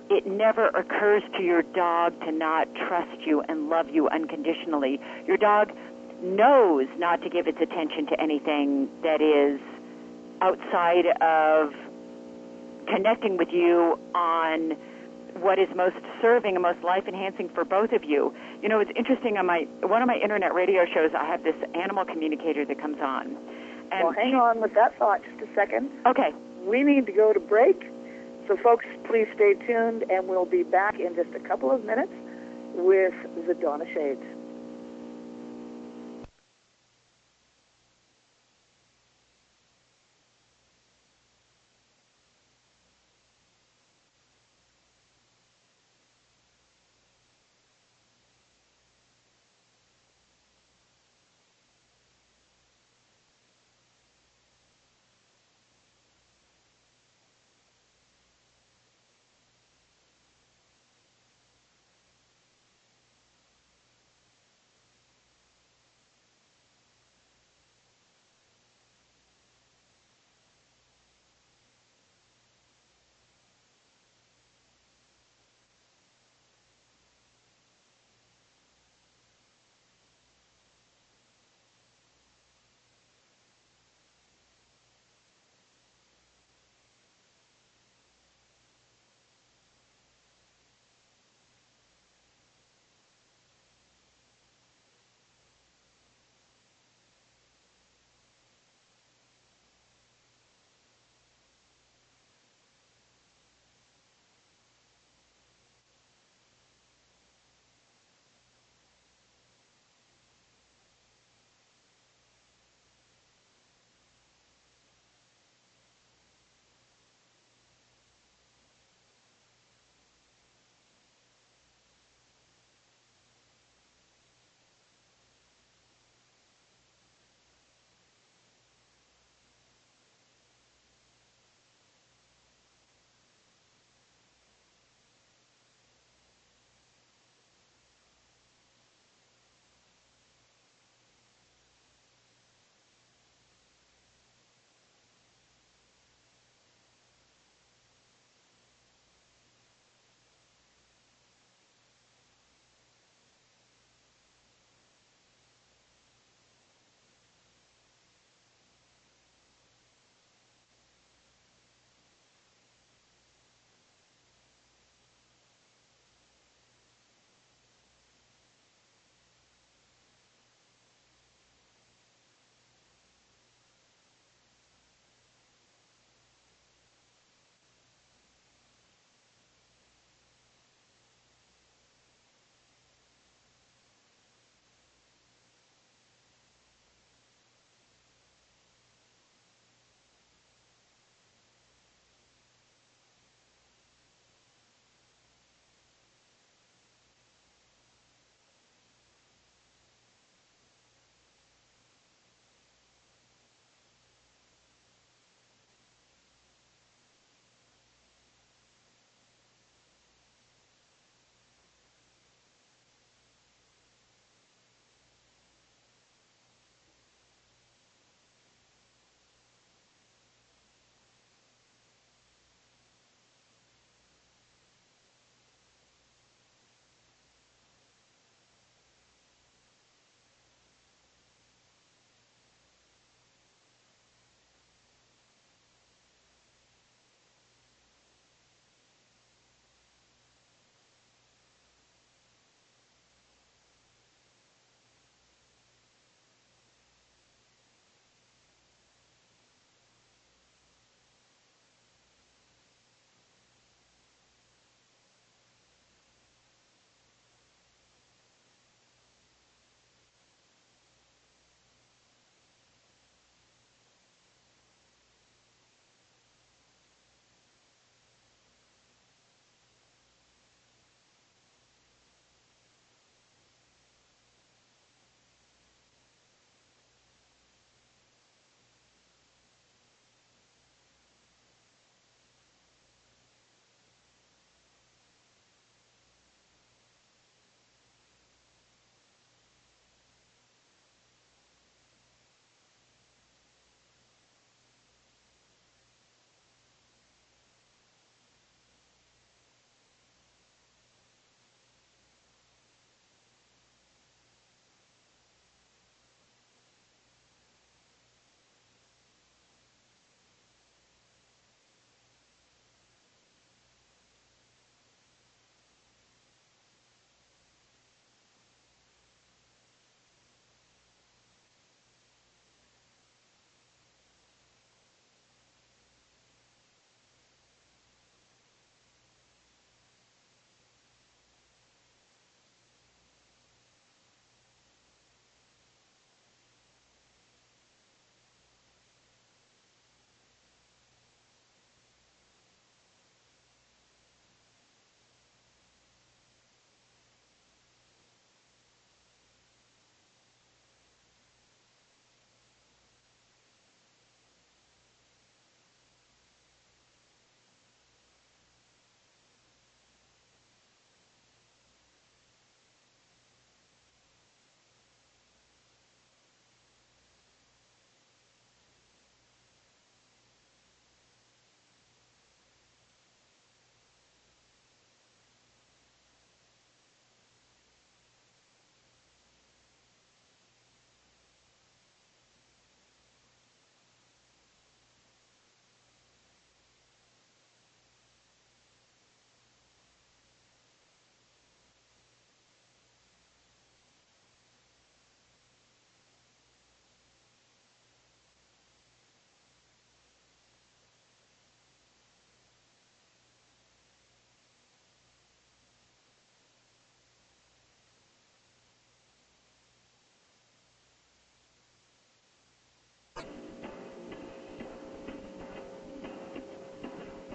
it never occurs to your dog to not trust you and love you unconditionally. Your dog knows not to give its attention to anything that is outside of connecting with you on what is most serving and most life-enhancing for both of you. You know, it's interesting, on one of my internet radio shows, I have this animal communicator that comes on. And well, hang on with that thought just a second. Okay. We need to go to break. So, folks, please stay tuned, and we'll be back in just a couple of minutes with the Donna Shades.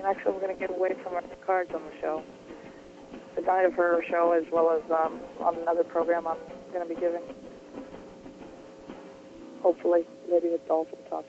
And actually, we're going to get away from our cards on the show. The night of her show, as well as on another program I'm going to be giving. Hopefully, maybe with Dolphin Talk.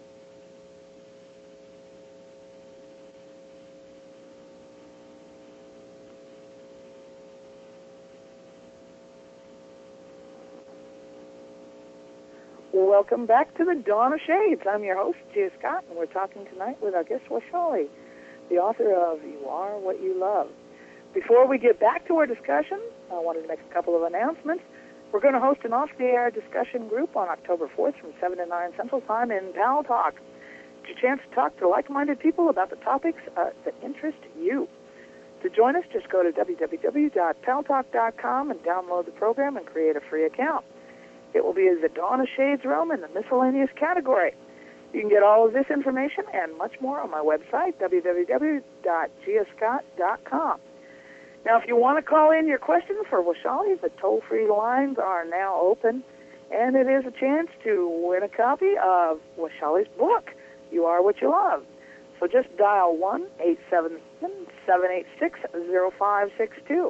Welcome back to the Dawn of Shades. I'm your host, Gia Scott, and we're talking tonight with our guest, Washali, the author of You Are What You Love. Before we get back to our discussion, I wanted to make a couple of announcements. We're going to host an off-the-air discussion group on October 4th from 7 to 9 Central Time in Pal Talk. It's a chance to talk to like-minded people about the topics that interest you. To join us, just go to www.paltalk.com and download the program and create a free account. It will be the Dawn of Shades room in the miscellaneous category. You can get all of this information and much more on my website, www.giascott.com. Now, if you want to call in your questions for Washali, the toll-free lines are now open, and it is a chance to win a copy of Washali's book, You Are What You Love. So just dial 1-877-786-0562.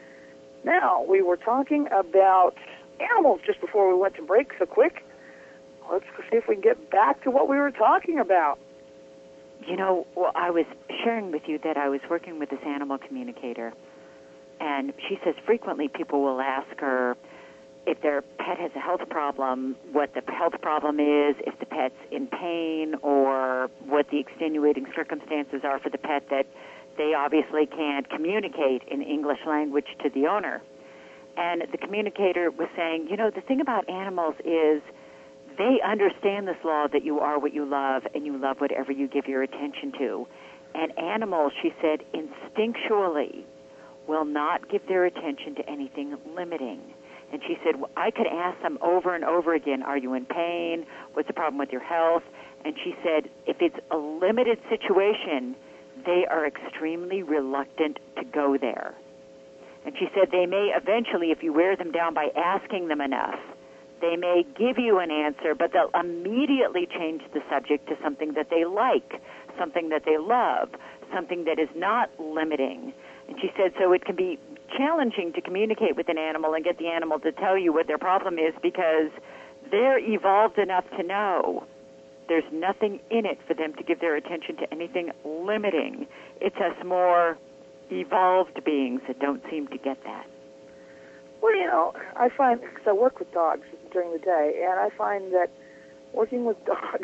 Now, we were talking about animals just before we went to break so quick. Let's see if we can get back to what we were talking about. You know, well, I was sharing with you that I was working with this animal communicator, and she says frequently people will ask her if their pet has a health problem, what the health problem is, if the pet's in pain, or what the extenuating circumstances are for the pet that they obviously can't communicate in English language to the owner. And the communicator was saying, you know, the thing about animals is they understand this law that you are what you love and you love whatever you give your attention to. And animals, she said, instinctually will not give their attention to anything limiting. And she said, well, I could ask them over and over again, are you in pain? What's the problem with your health? And she said, if it's a limited situation, they are extremely reluctant to go there. And she said they may eventually, if you wear them down by asking them enough, they may give you an answer, but they'll immediately change the subject to something that they like, something that they love, something that is not limiting. And she said so it can be challenging to communicate with an animal and get the animal to tell you what their problem is because they're evolved enough to know there's nothing in it for them to give their attention to anything limiting. It's us more evolved beings that don't seem to get that. Well, you know, I find, because I work with dogs during the day, and I find that working with dogs,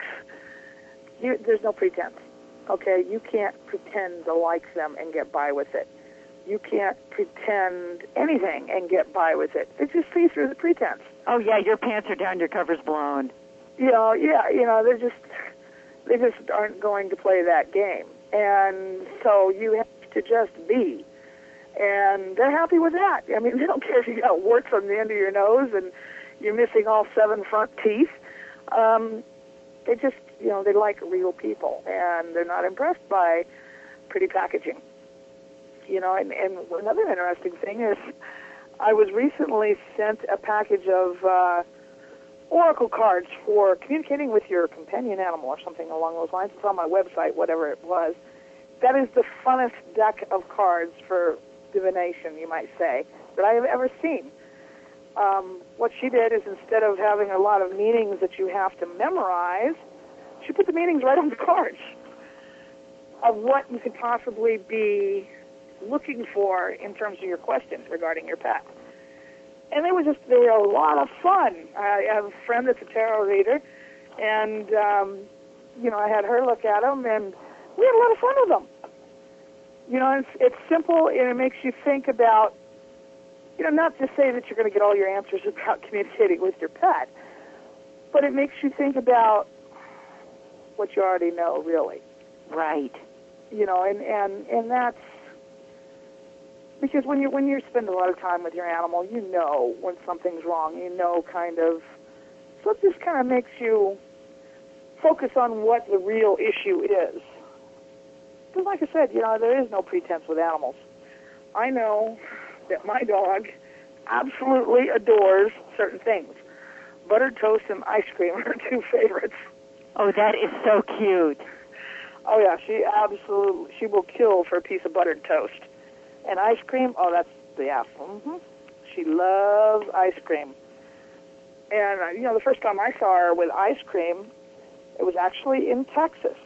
there's no pretense, okay? You can't pretend to like them and get by with it. You can't pretend anything and get by with it. They just see through the pretense. Oh, yeah, your pants are down, your cover's blown. You know, yeah, you know, they just aren't going to play that game. And so you have to just be. And they're happy with that. I mean, they don't care if you got warts on the end of your nose and you're missing all 7 front teeth. They just, you know, they like real people, and they're not impressed by pretty packaging. You know, and another interesting thing is I was recently sent a package of oracle cards for communicating with your companion animal or something along those lines. It's on my website, whatever it was. That is the funnest deck of cards for divination, you might say, that I have ever seen. What she did is instead of having a lot of meanings that you have to memorize, she put the meanings right on the cards of what you could possibly be looking for in terms of your questions regarding your pet. And they were a lot of fun. I have a friend that's a tarot reader, and, you know, I had her look at them, and we had a lot of fun with them. You know, it's simple, and it makes you think about, you know, not to say that you're going to get all your answers about communicating with your pet, but it makes you think about what you already know, really. Right. You know, and that's because when you spend a lot of time with your animal, you know when something's wrong. You know, kind of. So it just kind of makes you focus on what the real issue is. Because, like I said, you know, there is no pretense with animals. I know that my dog absolutely adores certain things. Buttered toast and ice cream are her 2 favorites. Oh, that is so cute. Oh yeah, she will kill for a piece of buttered toast. And ice cream, oh that's she loves ice cream. And the first time I saw her with ice cream, it was actually in Texas.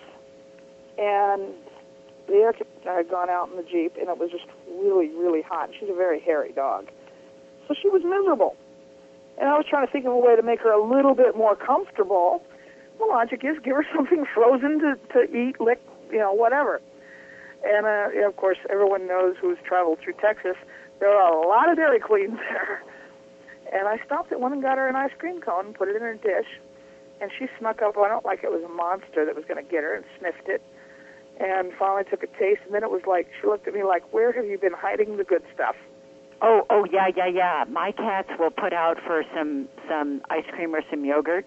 And the air conditioner had gone out in the Jeep, and it was just really, really hot. She's a very hairy dog. So she was miserable. And I was trying to think of a way to make her a little bit more comfortable. The logic is give her something frozen to eat, lick, whatever. And, of course, everyone knows who's traveled through Texas. There are a lot of Dairy Queens there. And I stopped at one and got her an ice cream cone and put it in her dish. And she snuck up on it like it was a monster that was going to get her and sniffed it. And finally took a taste. And then it was like, she looked at me like, where have you been hiding the good stuff? Oh, yeah. My cats will put out for some ice cream or some yogurt.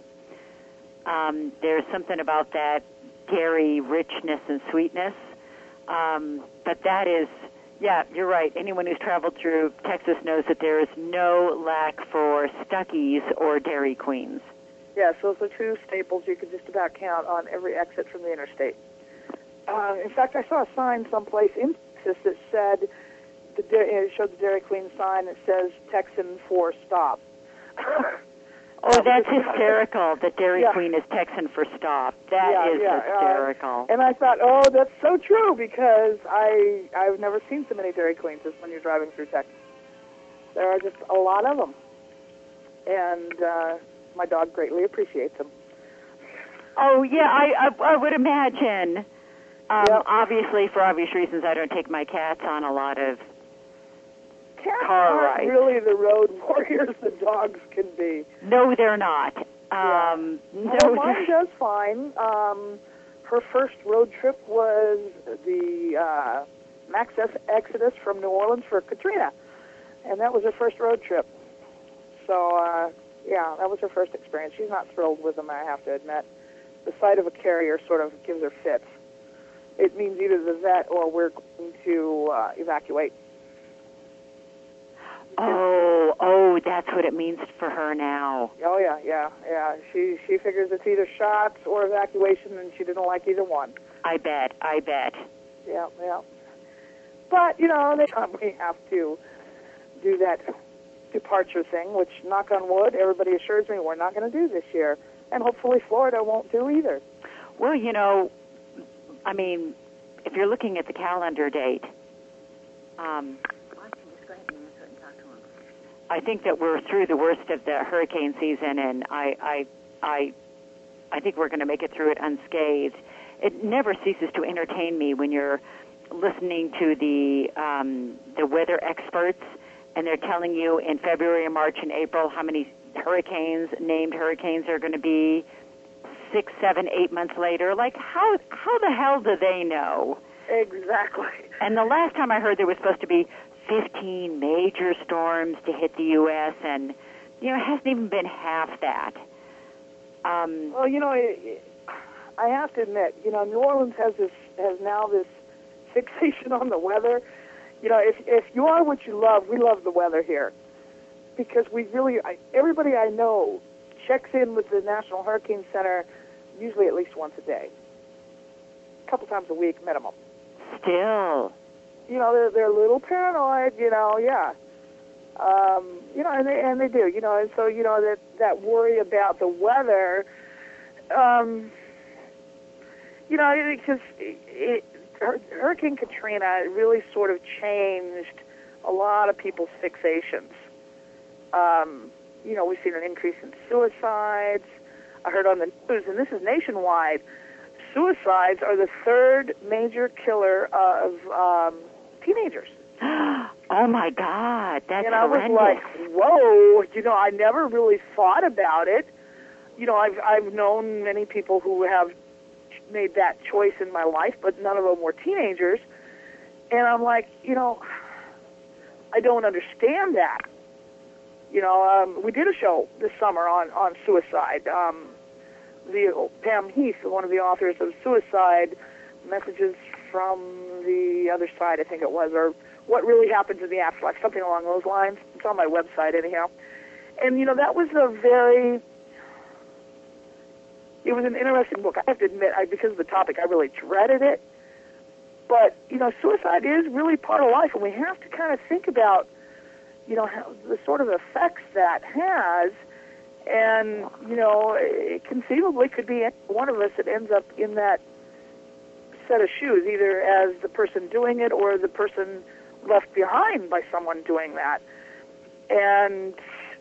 There's something about that dairy richness and sweetness. But that is, yeah, you're right. Anyone who's traveled through Texas knows that there is no lack for Stuckey's or Dairy Queens. Yes, those are two staples you could just about count on every exit from the interstate. In fact, I saw a sign someplace in Texas that said, it showed the Dairy Queen sign that says Texan for stop. Oh, that's hysterical. The Dairy Queen is Texan for stop. That is hysterical. And I thought, oh, that's so true, because I've never seen so many Dairy Queens as when you're driving through Texas. There are just a lot of them. And my dog greatly appreciates them. Oh, yeah, I would imagine. Obviously, for obvious reasons, I don't take my cats on a lot of cats car aren't really the road warriors the dogs can be. No, they're not. Mine does fine. Her first road trip was the Max Exodus from New Orleans for Katrina, and that was her first road trip. So, that was her first experience. She's not thrilled with them, I have to admit. The sight of a carrier sort of gives her fits. It means either the vet or we're going to evacuate. Oh, that's what it means for her now. Oh, yeah. She figures it's either shots or evacuation, and she didn't like either one. I bet. Yeah. But, we have to do that departure thing, which, knock on wood, everybody assures me we're not going to do this year. And hopefully Florida won't do either. Well, if you're looking at the calendar date, I think that we're through the worst of the hurricane season, and I think we're going to make it through it unscathed. It never ceases to entertain me when you're listening to the weather experts, and they're telling you in February, March, and April how many named hurricanes are going to be 6, 7, 8 months later. Like, how the hell do they know? Exactly. And the last time I heard there was supposed to be 15 major storms to hit the U.S., and, it hasn't even been half that. Well, I have to admit, New Orleans has now this fixation on the weather. If you are what you love, we love the weather here. Because everybody I know checks in with the National Hurricane Center usually at least once a day. A couple times a week minimum. Still. They're a little paranoid, yeah. And they do, and so, that worry about the weather, because Hurricane Katrina really sort of changed a lot of people's fixations. We've seen an increase in suicides. I heard on the news, and this is nationwide, suicides are the third major killer of teenagers. Oh, my God. That's and I was horrendous. like, whoa, I never really thought about it. I've known many people who have made that choice in my life, but none of them were teenagers. And I'm like, I don't understand that. We did a show this summer on suicide. Pam Heath, one of the authors of Suicide, Messages from the Other Side, I think it was, or What Really Happens in the Afterlife, something along those lines. It's on my website anyhow. And, that was a very it was an interesting book. I have to admit, because of the topic, I really dreaded it. But, suicide is really part of life, and we have to kind of think about, how the sort of effects that has. And, it conceivably could be any one of us that ends up in that set of shoes, either as the person doing it or the person left behind by someone doing that. And,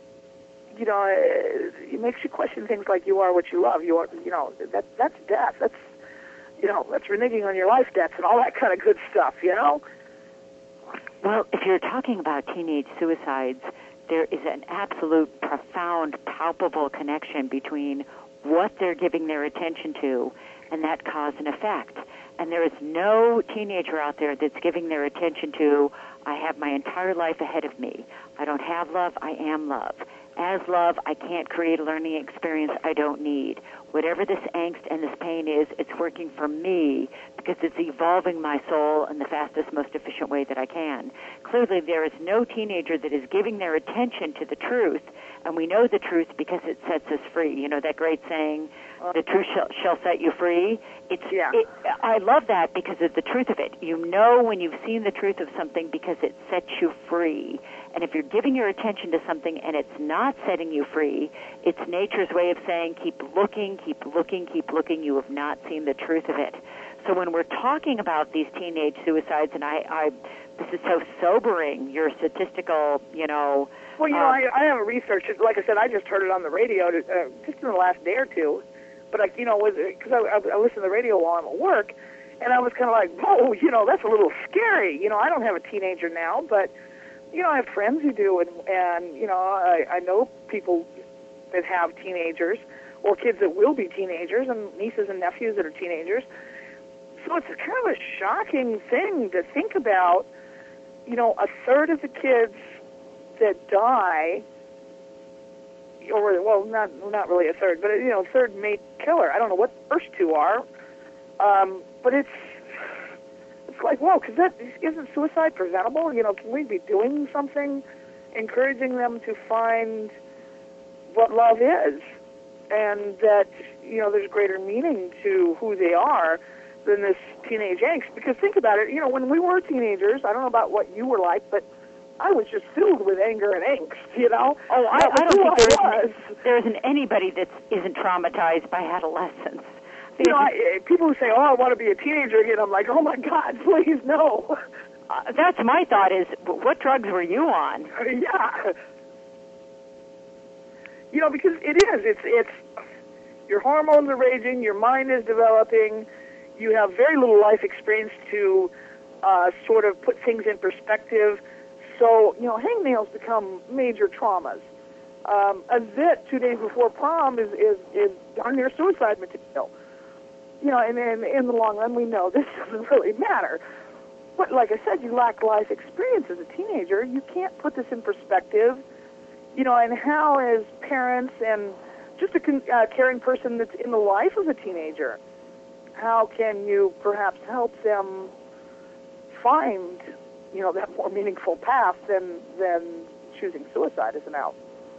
it makes you question things like you are what you love. You are, that's death. That's, that's reneging on your life debts and all that kind of good stuff, Well, if you're talking about teenage suicides, there is an absolute, profound, palpable connection between what they're giving their attention to and that cause and effect. And there is no teenager out there that's giving their attention to, I have my entire life ahead of me. I don't have love, I am love. As love, I can't create a learning experience I don't need. Whatever this angst and this pain is, it's working for me because it's evolving my soul in the fastest, most efficient way that I can. Clearly, there is no teenager that is giving their attention to the truth, and we know the truth because it sets us free. You know that great saying, the truth shall set you free? I love that because of the truth of it. You know when you've seen the truth of something because it sets you free. And if you're giving your attention to something and it's not setting you free, it's nature's way of saying, keep looking, keep looking, keep looking. You have not seen the truth of it. So when we're talking about these teenage suicides, and this is so sobering, your statistical, Well, I haven't researched it. Like I said, I just heard it on the radio just in the last day or two. But, because I listen to the radio while I'm at work, and I was kind of like, whoa, that's a little scary. I don't have a teenager now, but, I have friends who do, and I know people that have teenagers or kids that will be teenagers and nieces and nephews that are teenagers. So it's kind of a shocking thing to think about, a third of the kids that die, or, well, not really a third, but, third mate killer. I don't know what the first two are, but it's like, whoa, because isn't suicide preventable? Can we be doing something, encouraging them to find what love is, and that, there's greater meaning to who they are than this teenage angst? Because think about it, when we were teenagers, I don't know about what you were like, but I was just filled with anger and angst, Oh, I don't think there isn't anybody that isn't traumatized by adolescence. People who say, I want to be a teenager again, I'm like, oh my God, please, no. That's my thought is, what drugs were you on? Yeah. Because it's your hormones are raging, your mind is developing, you have very little life experience to sort of put things in perspective. So, hangnails become major traumas. A zit 2 days before prom is darn near suicide material. And in the long run, we know this doesn't really matter. But like I said, you lack life experience as a teenager. You can't put this in perspective, and how as parents and just a caring person that's in the life of a teenager, how can you perhaps help them find, that more meaningful path than choosing suicide as an out?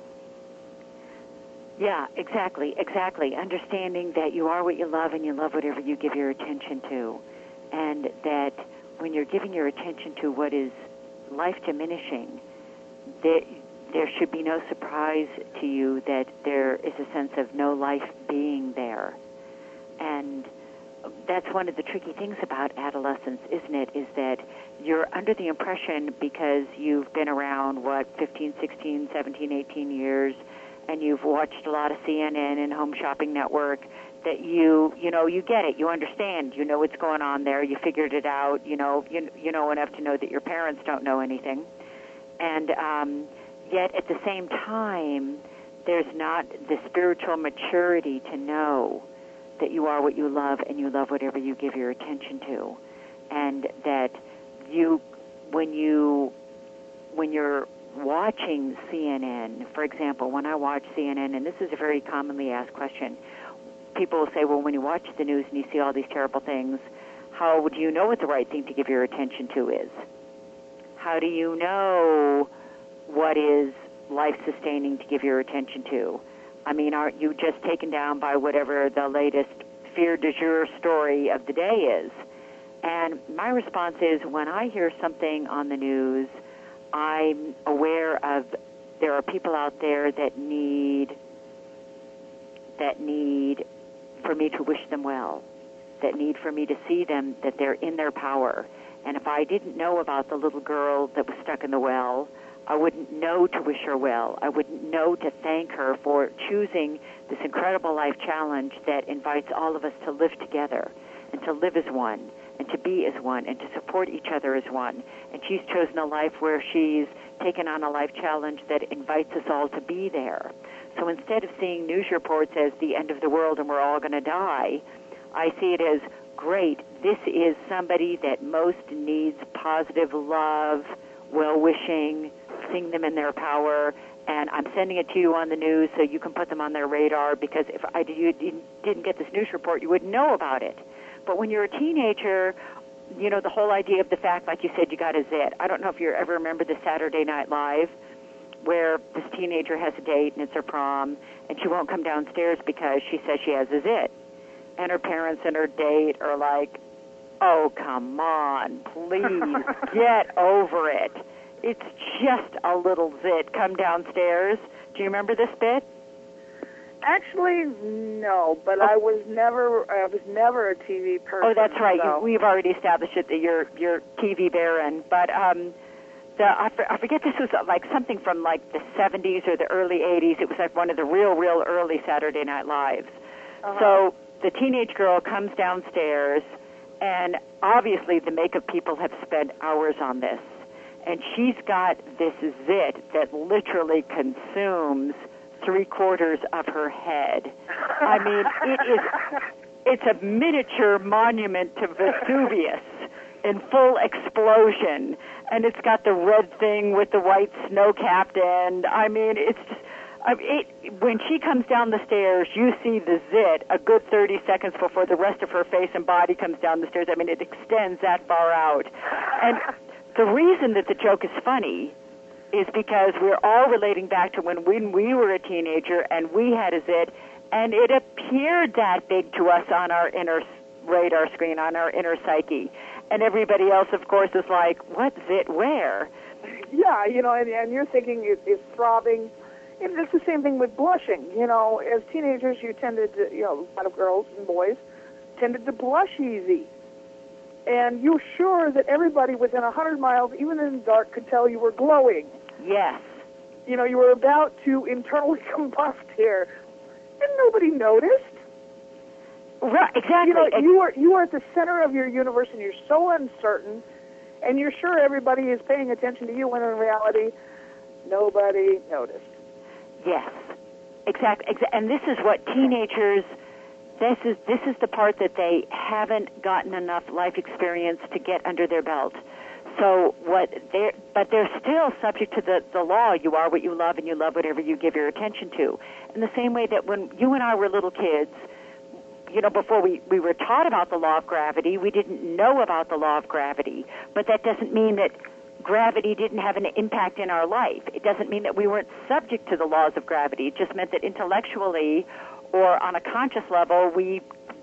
Yeah, exactly. Understanding that you are what you love and you love whatever you give your attention to. And that when you're giving your attention to what is life diminishing, there should be no surprise to you that there is a sense of no life being there. And that's one of the tricky things about adolescence, isn't it, is that you're under the impression because you've been around, 15, 16, 17, 18 years, and you've watched a lot of CNN and Home Shopping Network, that you get it, you understand, you know what's going on there, you figured it out, you know enough to know that your parents don't know anything. And yet at the same time, there's not the spiritual maturity to know that you are what you love and you love whatever you give your attention to. And that when you're watching CNN, for example, when I watch CNN, and this is a very commonly asked question, people will say, well, when you watch the news and you see all these terrible things, how do you know what the right thing to give your attention to is? How do you know what is life-sustaining to give your attention to? I mean, aren't you just taken down by whatever the latest fear du jour story of the day is? And my response is, when I hear something on the news, I'm aware of there are people out there that need for me to wish them well, that need for me to see them, that they're in their power. And if I didn't know about the little girl that was stuck in the well, I wouldn't know to wish her well. I wouldn't know to thank her for choosing this incredible life challenge that invites all of us to live together and to live as one and to be as one and to support each other as one. And she's chosen a life where she's taken on a life challenge that invites us all to be there. So instead of seeing news reports as the end of the world and we're all going to die, I see it as, great, this is somebody that most needs positive love, well-wishing, seeing them in their power, and I'm sending it to you on the news so you can put them on their radar, because if you didn't get this news report, you wouldn't know about it. But when you're a teenager, you know, the whole idea of the fact, like you said, you got a zit. I don't know if you ever remember the Saturday Night Live, where this teenager has a date and it's her prom, and she won't come downstairs because she says she has a zit. And her parents and her date are like, oh, come on, please, get over it. It's just a little zit. Come downstairs. Do you remember this bit? Actually, no, but I was never a TV person. Oh, that's right. So. We've already established it that you're TV baron. But I forget, this was like something from like the 70s or the early 80s. It was like one of the real early Saturday Night Lives. Uh-huh. So the teenage girl comes downstairs, and obviously the makeup people have spent hours on this. And she's got this zit that literally consumes 3/4 of her head. I mean, it's a miniature monument to Vesuvius in full explosion. And it's got the red thing with the white snow-capped end. I mean, it's just... when she comes down the stairs, you see the zit a good 30 seconds before the rest of her face and body comes down the stairs. I mean, it extends that far out. And the reason that the joke is funny is because we're all relating back to when we were a teenager and we had a zit, and it appeared that big to us on our inner radar screen, on our inner psyche. And everybody else, of course, is like, what zit where? Yeah, you know, and you're thinking it's throbbing. And it's the same thing with blushing. You know, as teenagers, you tended to, you know, a lot of girls and boys tended to blush easy. And you're sure that everybody within 100 miles, even in the dark, could tell you were glowing. Yes. You know, you were about to internally combust here. And nobody noticed. Right, exactly. You know, you are at the center of your universe, and you're so uncertain, and you're sure everybody is paying attention to you, when in reality, nobody noticed. Yes, exactly. And this is what teenagers, this is the part that they haven't gotten enough life experience to get under their belt. So but they're still subject to the law. You are what you love, and you love whatever you give your attention to. In the same way that when you and I were little kids, you know, before we were taught about the law of gravity, we didn't know about the law of gravity. But that doesn't mean that gravity didn't have an impact in our life. It doesn't mean that we weren't subject to the laws of gravity. It just meant that intellectually or on a conscious level, we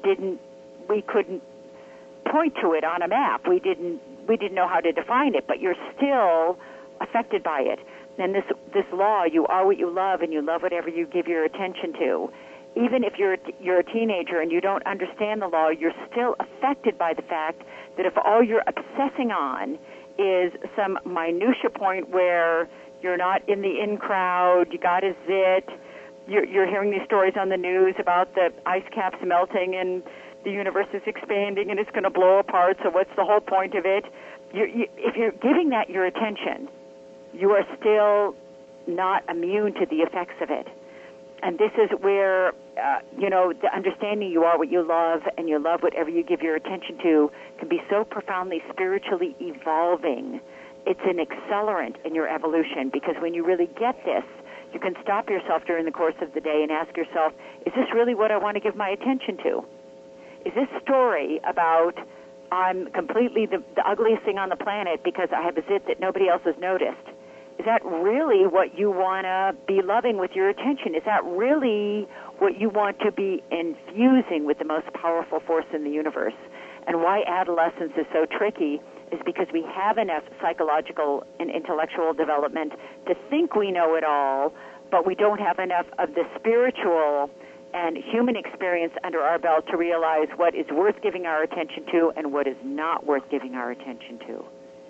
couldn't point to it on a map. We didn't know how to define it, but you're still affected by it. And this law, you are what you love, and you love whatever you give your attention to. Even if you're a teenager and you don't understand the law, you're still affected by the fact that if all you're obsessing on is some minutia point where you're not in the in crowd, you got a zit, you're hearing these stories on the news about the ice caps melting and the universe is expanding and it's going to blow apart, so what's the whole point of it? If you're giving that your attention, you are still not immune to the effects of it. And this is where, the understanding you are what you love and you love whatever you give your attention to can be so profoundly spiritually evolving. It's an accelerant in your evolution, because when you really get this, you can stop yourself during the course of the day and ask yourself, is this really what I want to give my attention to? Is this story about I'm completely the ugliest thing on the planet because I have a zit that nobody else has noticed? Is that really what you want to be loving with your attention? Is that really what you want to be infusing with the most powerful force in the universe? And why adolescence is so tricky is because we have enough psychological and intellectual development to think we know it all, but we don't have enough of the spiritual and human experience under our belt to realize what is worth giving our attention to and what is not worth giving our attention to.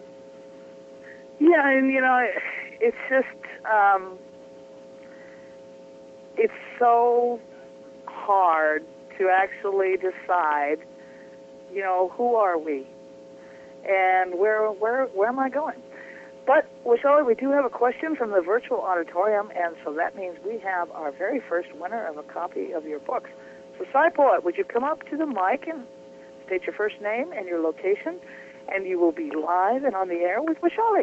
Yeah, and it's just, it's so hard to actually decide, who are we? And where am I going? But, Shelley, we do have a question from the virtual auditorium, and so that means we have our very first winner of a copy of your books. So, Psy-Poet, would you come up to the mic and state your first name and your location, and you will be live and on the air with Shelley.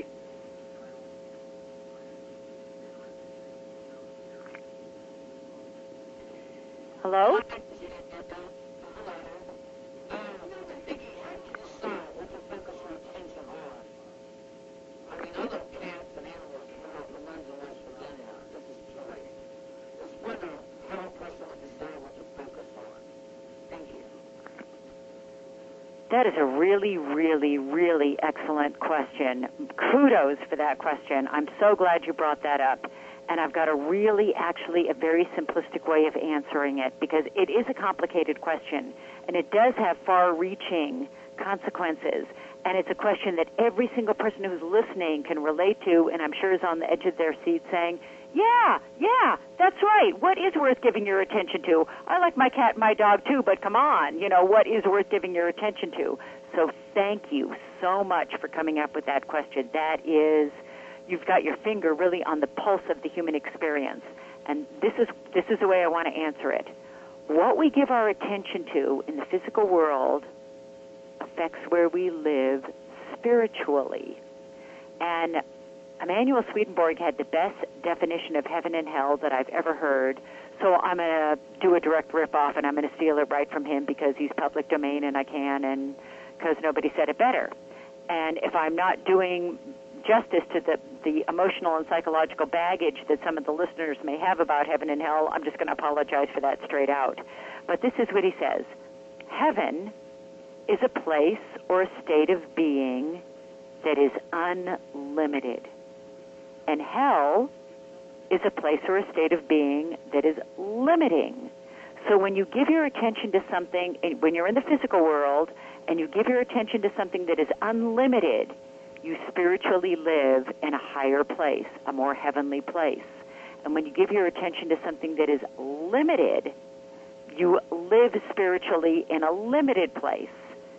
Hello? That is a really, really, really excellent question. Kudos for that question. I'm so glad you brought that up. And I've got a very simplistic way of answering it, because it is a complicated question, and it does have far-reaching consequences. And it's a question that every single person who's listening can relate to, and I'm sure is on the edge of their seat saying, yeah, that's right. What is worth giving your attention to? I like my cat and my dog too, but come on, what is worth giving your attention to? So thank you so much for coming up with that question. You've got your finger really on the pulse of the human experience. And this is the way I want to answer it. What we give our attention to in the physical world affects where we live spiritually. And Emanuel Swedenborg had the best definition of heaven and hell that I've ever heard. So I'm going to do a direct rip-off, and I'm going to steal it right from him because he's public domain and I can, and because nobody said it better. And if I'm not doing justice to the emotional and psychological baggage that some of the listeners may have about heaven and hell, I'm just going to apologize for that straight out. But this is what he says. Heaven is a place or a state of being that is unlimited. And hell is a place or a state of being that is limiting. So when you give your attention to something, when you're in the physical world, and you give your attention to something that is unlimited, you spiritually live in a higher place, a more heavenly place. And when you give your attention to something that is limited, you live spiritually in a limited place.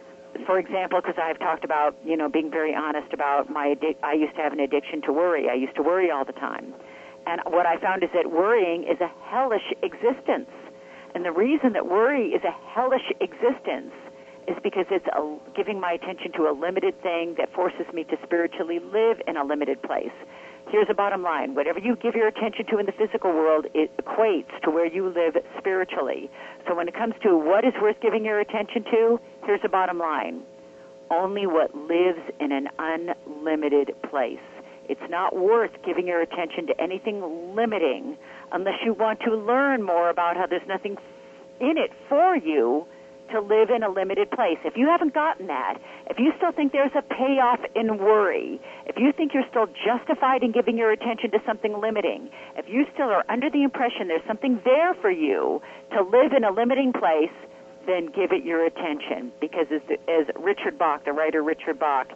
For example, because I've talked about, being very honest about I used to have an addiction to worry. I used to worry all the time. And what I found is that worrying is a hellish existence. And the reason that worry is a hellish existence is because it's giving my attention to a limited thing that forces me to spiritually live in a limited place. Here's the bottom line. Whatever you give your attention to in the physical world, it equates to where you live spiritually. So when it comes to what is worth giving your attention to, here's the bottom line. Only what lives in an unlimited place. It's not worth giving your attention to anything limiting unless you want to learn more about how there's nothing in it for you to live in a limited place. If you haven't gotten that, if you still think there's a payoff in worry, if you think you're still justified in giving your attention to something limiting, if you still are under the impression there's something there for you to live in a limiting place, then give it your attention. Because as Richard Bach, the writer Richard Bach,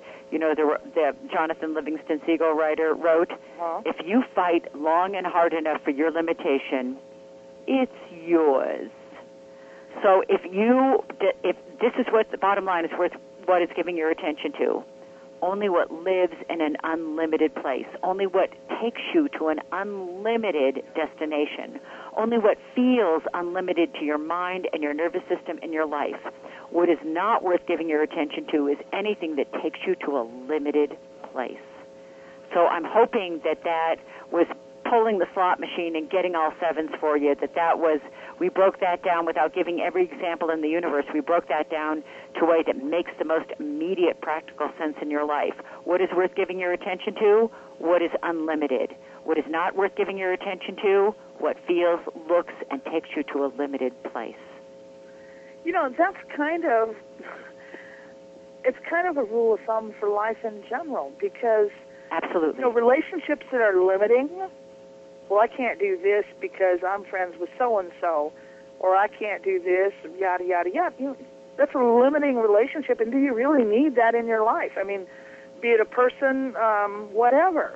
the Jonathan Livingston Seagull writer wrote, if you fight long and hard enough for your limitation, it's yours. So if this is what the bottom line is worth, what it's giving your attention to, only what lives in an unlimited place, only what takes you to an unlimited destination, only what feels unlimited to your mind and your nervous system and your life. What is not worth giving your attention to is anything that takes you to a limited place. So I'm hoping that was pulling the slot machine and getting all sevens for you, we broke that down without giving every example in the universe. We broke that down to a way that makes the most immediate practical sense in your life. What is worth giving your attention to? What is unlimited? What is not worth giving your attention to? What feels, looks, and takes you to a limited place. That's it's kind of a rule of thumb for life in general, because absolutely, relationships that are limiting, well, I can't do this because I'm friends with so-and-so, or I can't do this, yada, yada, yada. That's a limiting relationship, and do you really need that in your life? I mean, be it a person, whatever.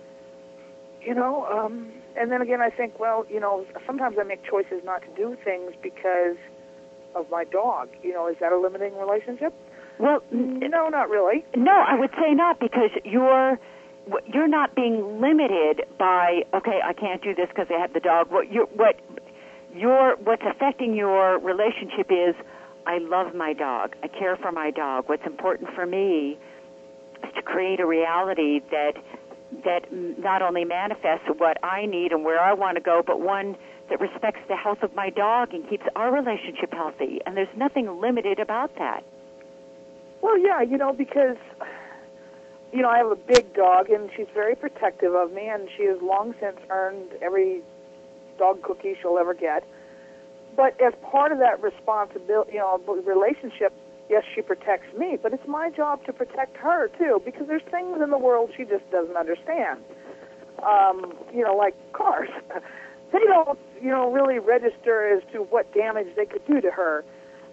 And then again, I think, well, sometimes I make choices not to do things because of my dog. Is that a limiting relationship? Well, no, not really. No, I would say not, because you're not being limited by, okay, I can't do this because I have the dog. What's affecting your relationship is, I love my dog. I care for my dog. What's important for me is to create a reality that not only manifests what I need and where I want to go, but one that respects the health of my dog and keeps our relationship healthy. And there's nothing limited about that. Well, yeah, because, I have a big dog, and she's very protective of me, and she has long since earned every dog cookie she'll ever get. But as part of that responsibility, relationship, yes, she protects me, but it's my job to protect her, too, because there's things in the world she just doesn't understand. Like cars. They don't, really register as to what damage they could do to her.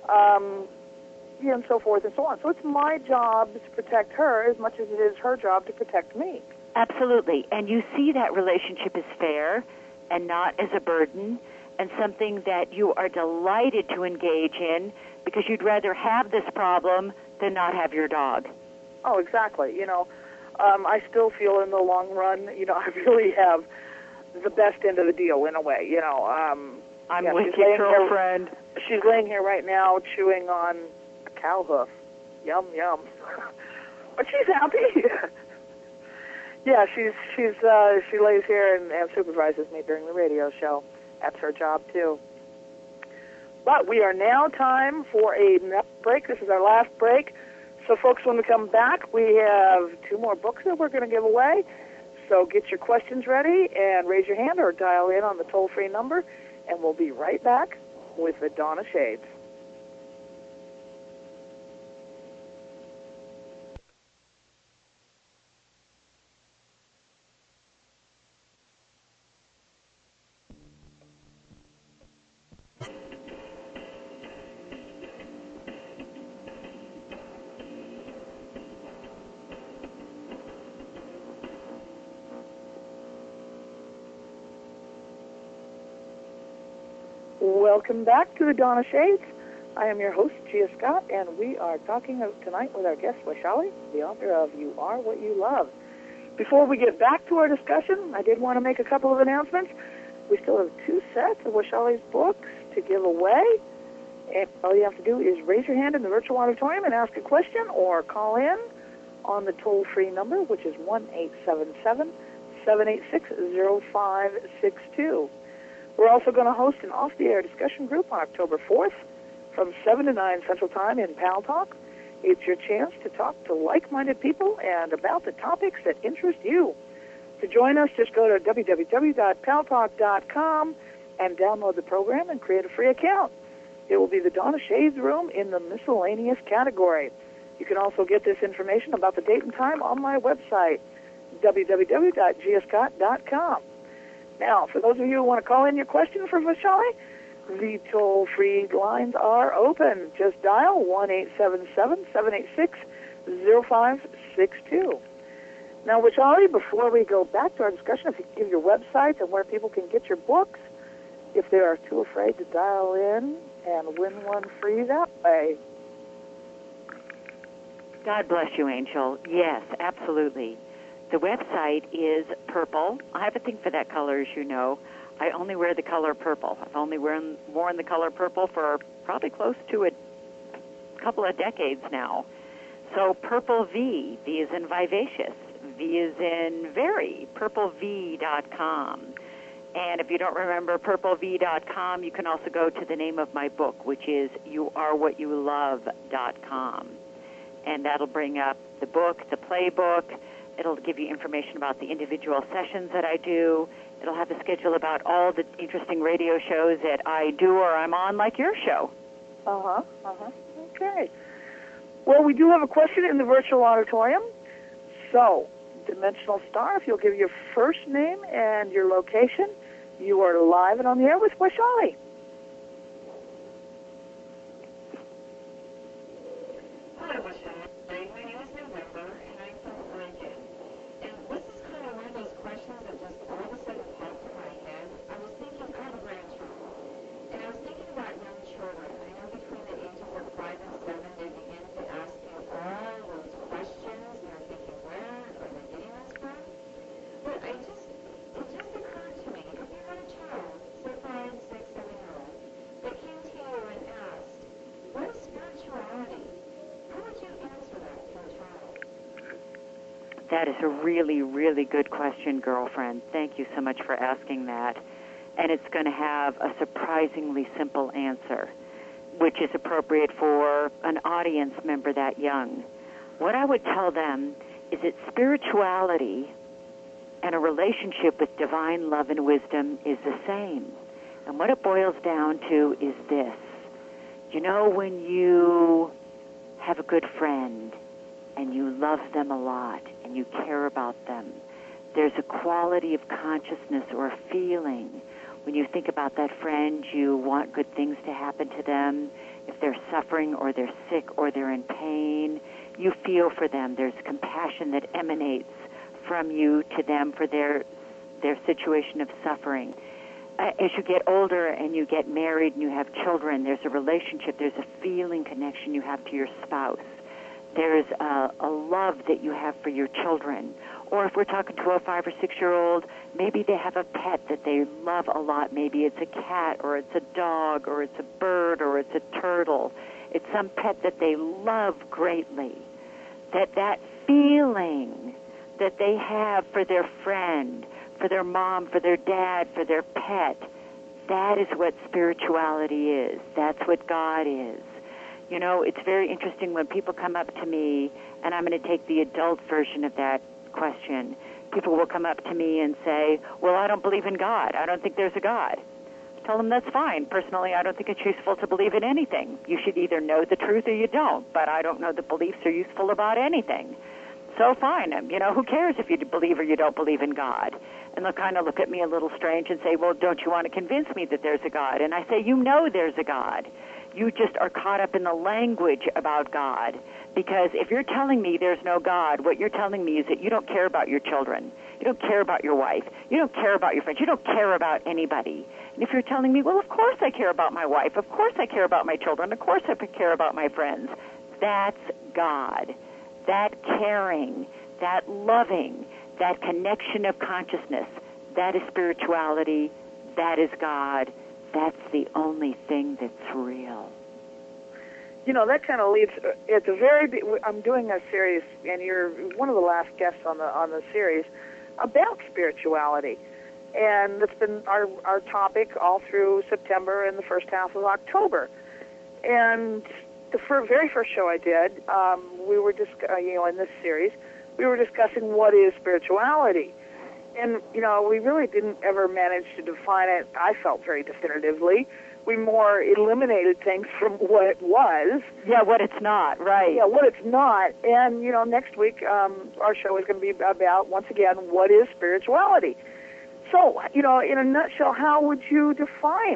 And so forth and so on. So it's my job to protect her as much as it is her job to protect me. Absolutely. And you see that relationship as fair and not as a burden, and something that you are delighted to engage in because you'd rather have this problem than not have your dog. Oh, exactly. I still feel in the long run, I really have the best end of the deal in a way. I'm with you, girlfriend. She's laying here right now chewing on a cow hoof. Yum, yum. But she's happy. Yeah, she lays here and supervises me during the radio show. That's her job, too. But we are now time for a break. This is our last break. So, folks, when we come back, we have 2 more books that we're going to give away. So get your questions ready and raise your hand or dial in on the toll-free number, and we'll be right back with the Donna Shades. Welcome back to the Donna Shades. I am your host, Gia Scott, and we are talking tonight with our guest, Vaishali, the author of You Are What You Love. Before we get back to our discussion, I did want to make a couple of announcements. We still have 2 sets of Vaishali's books to give away. And all you have to do is raise your hand in the virtual auditorium and ask a question, or call in on the toll-free number, which is 1-877-786-0562. We're also going to host an off-the-air discussion group on October 4th from 7 to 9 Central Time in Pal Talk. It's your chance to talk to like-minded people and about the topics that interest you. To join us, just go to www.paltalk.com and download the program and create a free account. It will be the Donna Shades Room in the miscellaneous category. You can also get this information about the date and time on my website, www.giascott.com. Now, for those of you who want to call in your question for Vaishali, the toll-free lines are open. Just dial 1-877-786-0562. Now, Vaishali, before we go back to our discussion, if you could give your website and where people can get your books, if they are too afraid to dial in and win one free that way. God bless you, Angel. Yes, absolutely. The website is purple. I have a thing for that color, as you know. I only wear the color purple. I've only worn the color purple for probably close to a couple of decades now. So Purple V is in vivacious, V is in very, purplev.com. And if you don't remember purplev.com, you can also go to the name of my book, which is youarewhatyoulove.com. And that'll bring up the book, the playbook. It'll give you information about the individual sessions that I do. It'll have a schedule about all the interesting radio shows that I do or I'm on, like your show. Okay. Well, we do have a question in the virtual auditorium. So, Dimensional Star, if you'll give your first name and your location, you are live and on the air with Waishali. Hi, Waishali. My name is November, and I'm from Oregon. And this is kind of one of those questions that just all of a sudden popped in my head. I was thinking, I have a grandchild, and I was thinking about young children. I know between the ages of 5 and 7, they begin to ask you all those questions. They're thinking, where are they getting this from? But it just occurred to me, if you had a child, say 5, 6, 7-year-old, that came to you and asked, what is spirituality? How would you answer that to a child? That is a really, really good question, girlfriend. Thank you so much for asking that. And it's going to have a surprisingly simple answer, which is appropriate for an audience member that young. What I would tell them is that spirituality and a relationship with divine love and wisdom is the same. And what it boils down to is this. You know, when you have a good friend and you love them a lot and you care about them, there's a quality of consciousness or a feeling. When you think about that friend, you want good things to happen to them. If they're suffering or they're sick or they're in pain, you feel for them. There's compassion that emanates from you to them for their situation of suffering. As you get older and you get married and you have children, there's a relationship, there's a feeling connection you have to your spouse. There's a love that you have for your children. Or if we're talking to a 5 or 6-year-old, maybe they have a pet that they love a lot. Maybe it's a cat or it's a dog or it's a bird or it's a turtle. It's some pet that they love greatly. That feeling that they have for their friend, for their mom, for their dad, for their pet, that is what spirituality is. That's what God is. You know, it's very interesting when people come up to me, and I'm going to take the adult version of that question. People will come up to me and say, well, I don't believe in God. I don't think there's a God. Tell them that's fine. Personally, I don't think it's useful to believe in anything. You should either know the truth or you don't, but I don't know that beliefs are useful about anything. So fine, you know, who cares if you believe or you don't believe in God? And they'll kind of look at me a little strange and say, well, don't you want to convince me that there's a God? And I say, you know there's a God. You just are caught up in the language about God. Because if you're telling me there's no God, what you're telling me is that you don't care about your children. You don't care about your wife. You don't care about your friends. You don't care about anybody. And if you're telling me, well, of course I care about my wife. Of course I care about my children. Of course I care about my friends. That's God. That caring, that loving, that connection of consciousness, that is spirituality. That is God. That's the only thing that's real. You know, that kind of leads. I'm doing a series, and you're one of the last guests on the series about spirituality, and it's been our topic all through September and the first half of October. And the very first show I did, we were in this series, we were discussing what is spirituality. And, you know, we really didn't ever manage to define it, I felt, very definitively. We more eliminated things from what it was. Yeah, what it's not, right. Yeah, what it's not. And, you know, next week our show is going to be about, once again, what is spirituality. So, you know, in a nutshell, how would you define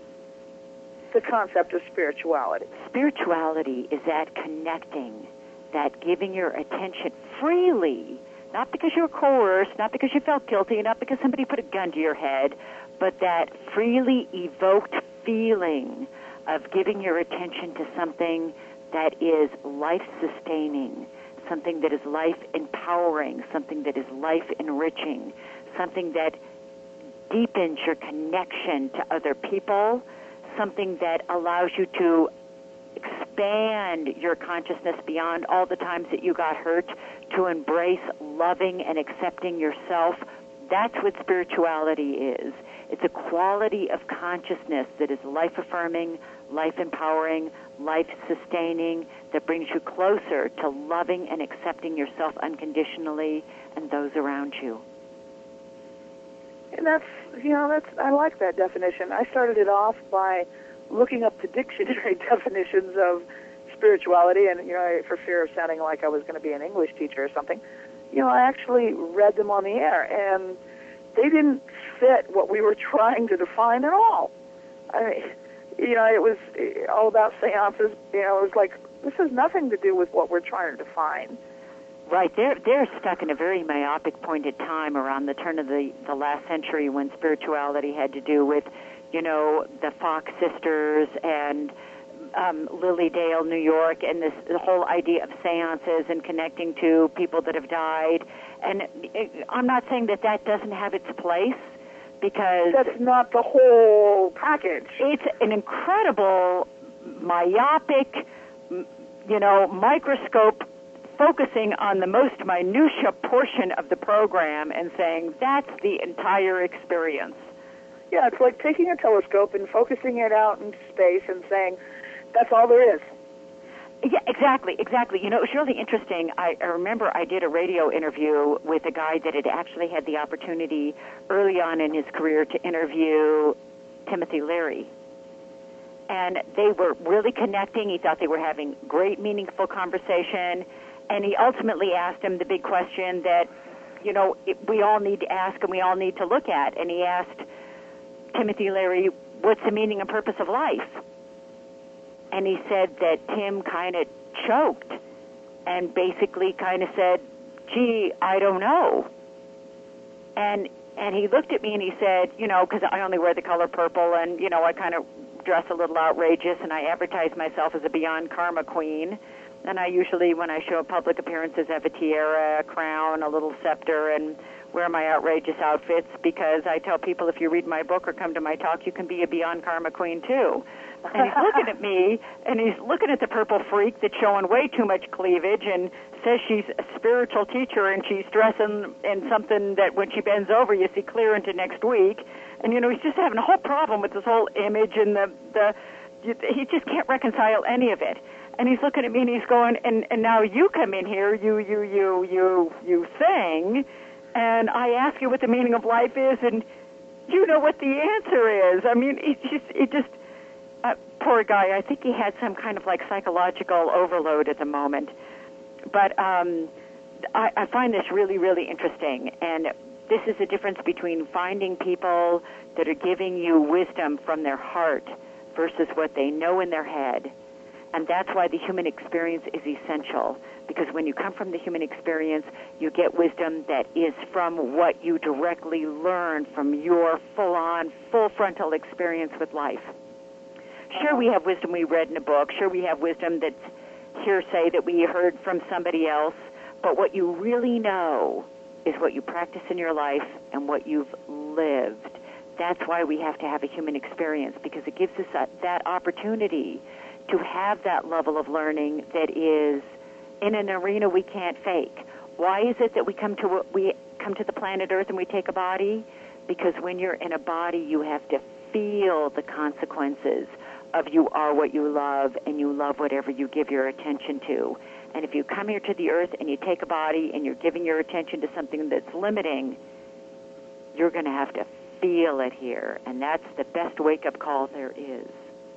the concept of spirituality? Spirituality is that connecting, that giving your attention freely, not because you were coerced, not because you felt guilty, not because somebody put a gun to your head, but that freely evoked feeling of giving your attention to something that is life-sustaining, something that is life-empowering, something that is life-enriching, something that deepens your connection to other people, something that allows you to expand your consciousness beyond all the times that you got hurt, to embrace loving and accepting yourself. That's what spirituality is. It's a quality of consciousness that is life-affirming, life-empowering, life-sustaining, that brings you closer to loving and accepting yourself unconditionally and those around you. And I like that definition. I started it off by looking up the dictionary definitions of spirituality, and, for fear of sounding like I was going to be an English teacher or something, I actually read them on the air, and they didn't fit what we were trying to define at all. I mean, it was all about seances. It was like, this has nothing to do with what we're trying to define. Right. They're stuck in a very myopic point in time around the turn of the last century, when spirituality had to do with, the Fox sisters and Lily Dale, New York, and the whole idea of seances and connecting to people that have died. And I'm not saying that doesn't have its place, because that's not the whole package. It's an incredible myopic, microscope focusing on the most minutia portion of the program and saying that's the entire experience. Yeah, it's like taking a telescope and focusing it out in space and saying, that's all there is. Yeah, exactly. It was really interesting. I remember I did a radio interview with a guy that had actually had the opportunity early on in his career to interview Timothy Leary. And they were really connecting. He thought they were having great, meaningful conversation. And he ultimately asked him the big question that, we all need to ask and we all need to look at. And he asked Timothy Leary, what's the meaning and purpose of life? And he said that Tim kind of choked and basically kind of said, gee, I don't know. And he looked at me and he said, because I only wear the color purple and, I kind of dress a little outrageous and I advertise myself as a Beyond Karma queen. And I usually, when I show public appearances, have a tiara, a crown, a little scepter, and wear my outrageous outfits, because I tell people if you read my book or come to my talk, you can be a Beyond Karma queen too. And he's looking at me, and he's looking at the purple freak that's showing way too much cleavage and says she's a spiritual teacher and she's dressing in something that when she bends over you see clear into next week. And, he's just having a whole problem with this whole image and he just can't reconcile any of it. And he's looking at me and he's going, and now you come in here, you sing, and I ask you what the meaning of life is, and you know what the answer is. I mean, poor guy, I think he had some kind of like psychological overload at the moment. But I find this really, really interesting. And this is the difference between finding people that are giving you wisdom from their heart versus what they know in their head. And that's why the human experience is essential, because when you come from the human experience, you get wisdom that is from what you directly learn from your full-on, full frontal experience with life. Sure, we have wisdom we read in a book. Sure, we have wisdom that's hearsay that we heard from somebody else. But what you really know is what you practice in your life and what you've lived. That's why we have to have a human experience, because it gives us that opportunity to have that level of learning that is in an arena we can't fake. Why is it that we come to the planet Earth and we take a body? Because when you're in a body, you have to feel the consequences of you are what you love, and you love whatever you give your attention to. And if you come here to the Earth and you take a body and you're giving your attention to something that's limiting, you're going to have to feel it here. And that's the best wake-up call there is.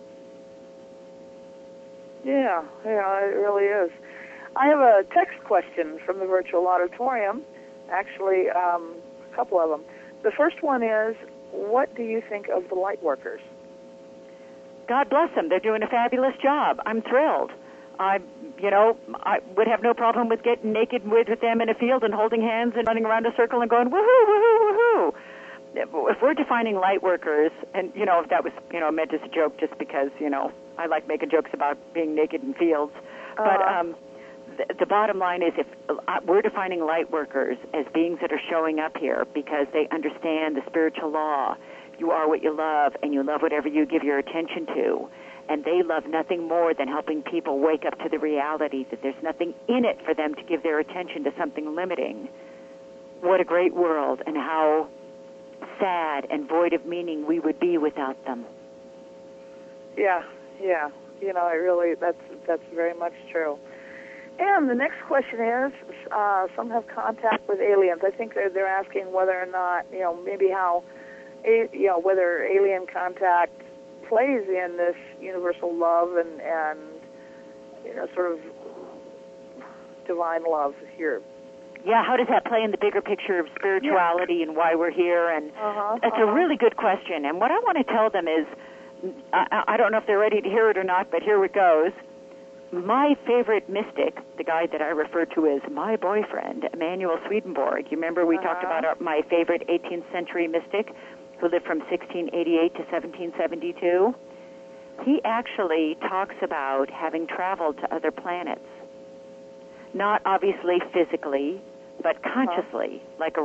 Yeah, it really is. I have a text question from the virtual auditorium, actually a couple of them. The first one is, what do you think of the light workers? God bless them. They're doing a fabulous job. I'm thrilled. I would have no problem with getting naked with them in a field and holding hands and running around a circle and going, woohoo, woohoo, woohoo. If we're defining light workers, and, if that was, meant as a joke just because, I like making jokes about being naked in fields. But the bottom line is, if we're defining light workers as beings that are showing up here because they understand the spiritual law, you are what you love, and you love whatever you give your attention to. and they love nothing more than helping people wake up to the reality that there's nothing in it for them to give their attention to something limiting. What a great world, and how sad and void of meaning we would be without them. Yeah. You know, that's very much true. And the next question is, some have contact with aliens. I think they're asking whether or not, you know, maybe how, you know, whether alien contact plays in this universal love and you know, sort of divine love here. Yeah, how does that play in the bigger picture of spirituality and why we're here? And that's a really good question. And what I want to tell them is, I don't know if they're ready to hear it or not, but here it goes. My favorite mystic, the guy that I refer to as my boyfriend, Emanuel Swedenborg. You remember we talked about my favorite 18th century mystic who lived from 1688 to 1772? He actually talks about having traveled to other planets. Not obviously physically, but consciously, like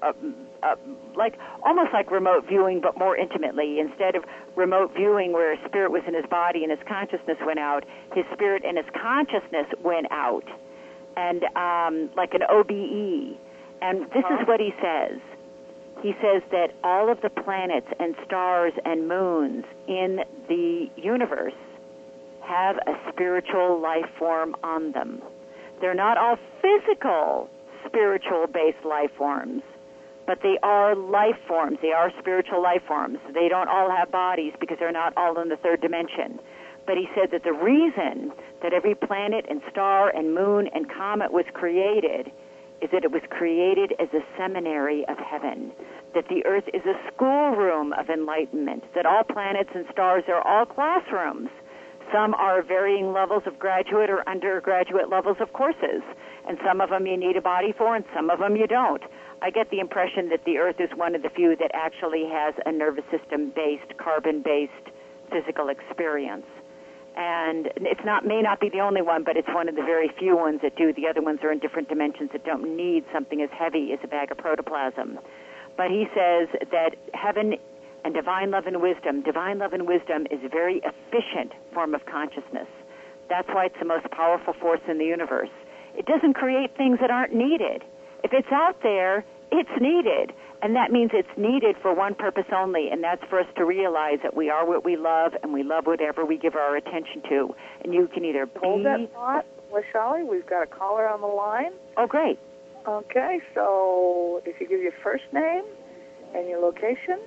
like almost like remote viewing, but more intimately. Instead of remote viewing where his spirit was in his body and his consciousness went out, his spirit and his consciousness went out, and like an OBE. And this is what he says. He says that all of the planets and stars and moons in the universe have a spiritual life form on them. They're not all physical spiritual-based life forms, but they are life forms. They are spiritual life forms. They don't all have bodies because they're not all in the third dimension. But he said that the reason that every planet and star and moon and comet was created is that it was created as a seminary of heaven, that the earth is a schoolroom of enlightenment, that all planets and stars are all classrooms. Some are varying levels of graduate or undergraduate levels of courses, and some of them you need a body for, and some of them you don't. I get the impression that the Earth is one of the few that actually has a nervous system-based, carbon-based physical experience. And may not be the only one, but it's one of the very few ones that do. The other ones are in different dimensions that don't need something as heavy as a bag of protoplasm. But he says that heaven and divine love and wisdom is a very efficient form of consciousness. That's why it's the most powerful force in the universe. It doesn't create things that aren't needed. If it's out there, it's needed. And that means it's needed for one purpose only, and that's for us to realize that we are what we love, and we love whatever we give our attention to. And you can either Hold that thought, Washali. We've got a caller on the line. Oh, great. Okay, so if you give your first name and your location,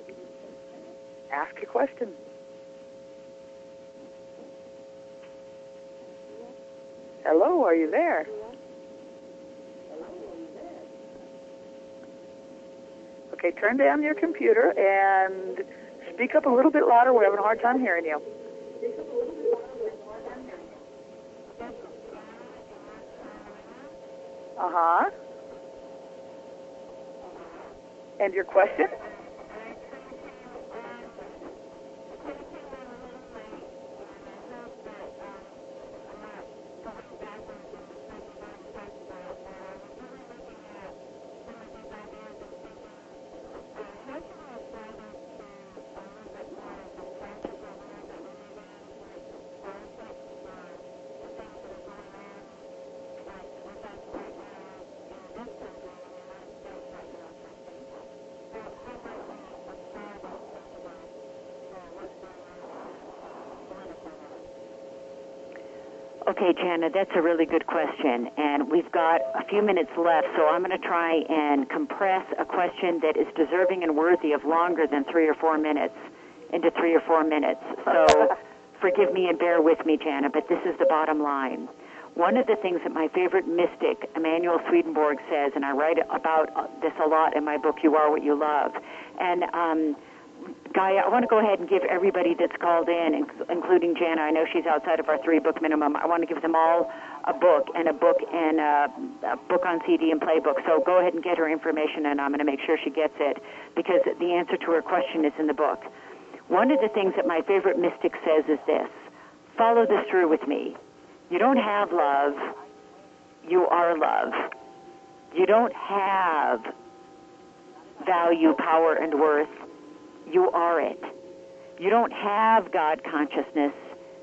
ask your question. Hello, are you there? Okay, turn down your computer and speak up a little bit louder. We're having a hard time hearing you. Uh-huh. And your question? Okay, Jana, that's a really good question, and we've got a few minutes left, so I'm going to try and compress a question that is deserving and worthy of longer than 3 or 4 minutes into 3 or 4 minutes. So forgive me and bear with me, Jana, but this is the bottom line. One of the things that my favorite mystic, Emanuel Swedenborg, says, and I write about this a lot in my book, You Are What You Love, and Gaia, I want to go ahead and give everybody that's called in, including Jana, I know she's outside of our 3-book minimum, I want to give them all a book and a book on CD and playbook. So go ahead and get her information, and I'm going to make sure she gets it, because the answer to her question is in the book. One of the things that my favorite mystic says is this: follow this through with me. You don't have love, you are love. You don't have value, power, and worth. You are it. You don't have God consciousness.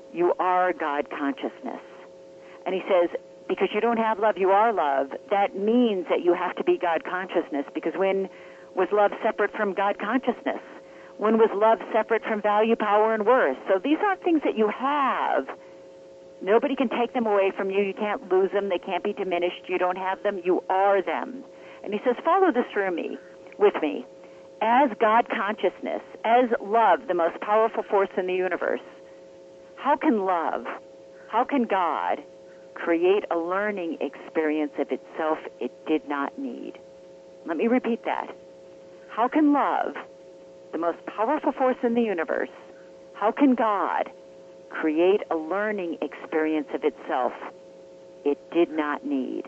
You are God consciousness. And he says, because you don't have love, you are love. That means that you have to be God consciousness, because when was love separate from God consciousness? When was love separate from value, power, and worth? So these aren't things that you have. Nobody can take them away from you. You can't lose them. They can't be diminished. You don't have them. You are them. And he says, follow this through me, with me. As God consciousness, as love, the most powerful force in the universe, how can love, how can God create a learning experience of itself it did not need? Let me repeat that. How can love, the most powerful force in the universe, how can God create a learning experience of itself it did not need?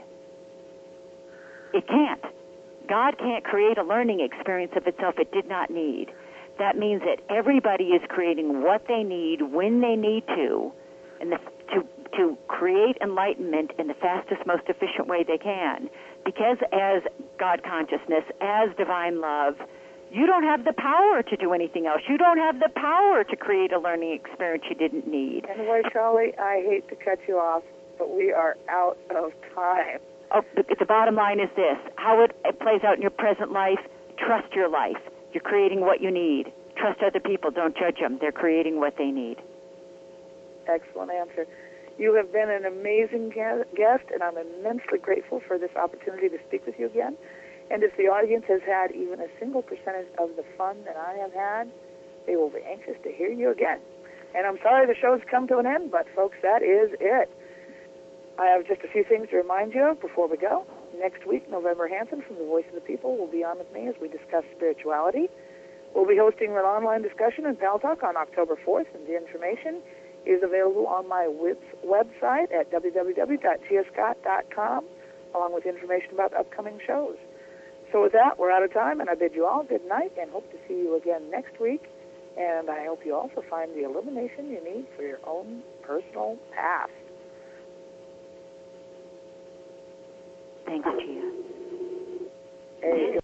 It can't. God can't create a learning experience of itself it did not need. That means that everybody is creating what they need when they need to, and to create enlightenment in the fastest, most efficient way they can. Because as God consciousness, as divine love, you don't have the power to do anything else. You don't have the power to create a learning experience you didn't need. Anyway, Shelley, I hate to cut you off, but we are out of time. Oh, the bottom line is this. How it plays out in your present life, trust your life. You're creating what you need. Trust other people. Don't judge them. They're creating what they need. Excellent answer. You have been an amazing guest, and I'm immensely grateful for this opportunity to speak with you again. And if the audience has had even a single percentage of the fun that I have had, they will be anxious to hear you again. And I'm sorry the show's come to an end, but folks, that is it. I have just a few things to remind you of before we go. Next week, November Hanson from the Voice of the People will be on with me as we discuss spirituality. We'll be hosting an online discussion in Pal Talk on October 4th, and the information is available on my website at www.giascott.com, along with information about upcoming shows. So with that, we're out of time, and I bid you all good night and hope to see you again next week. And I hope you also find the illumination you need for your own personal path. Thanks, Gia. Hey,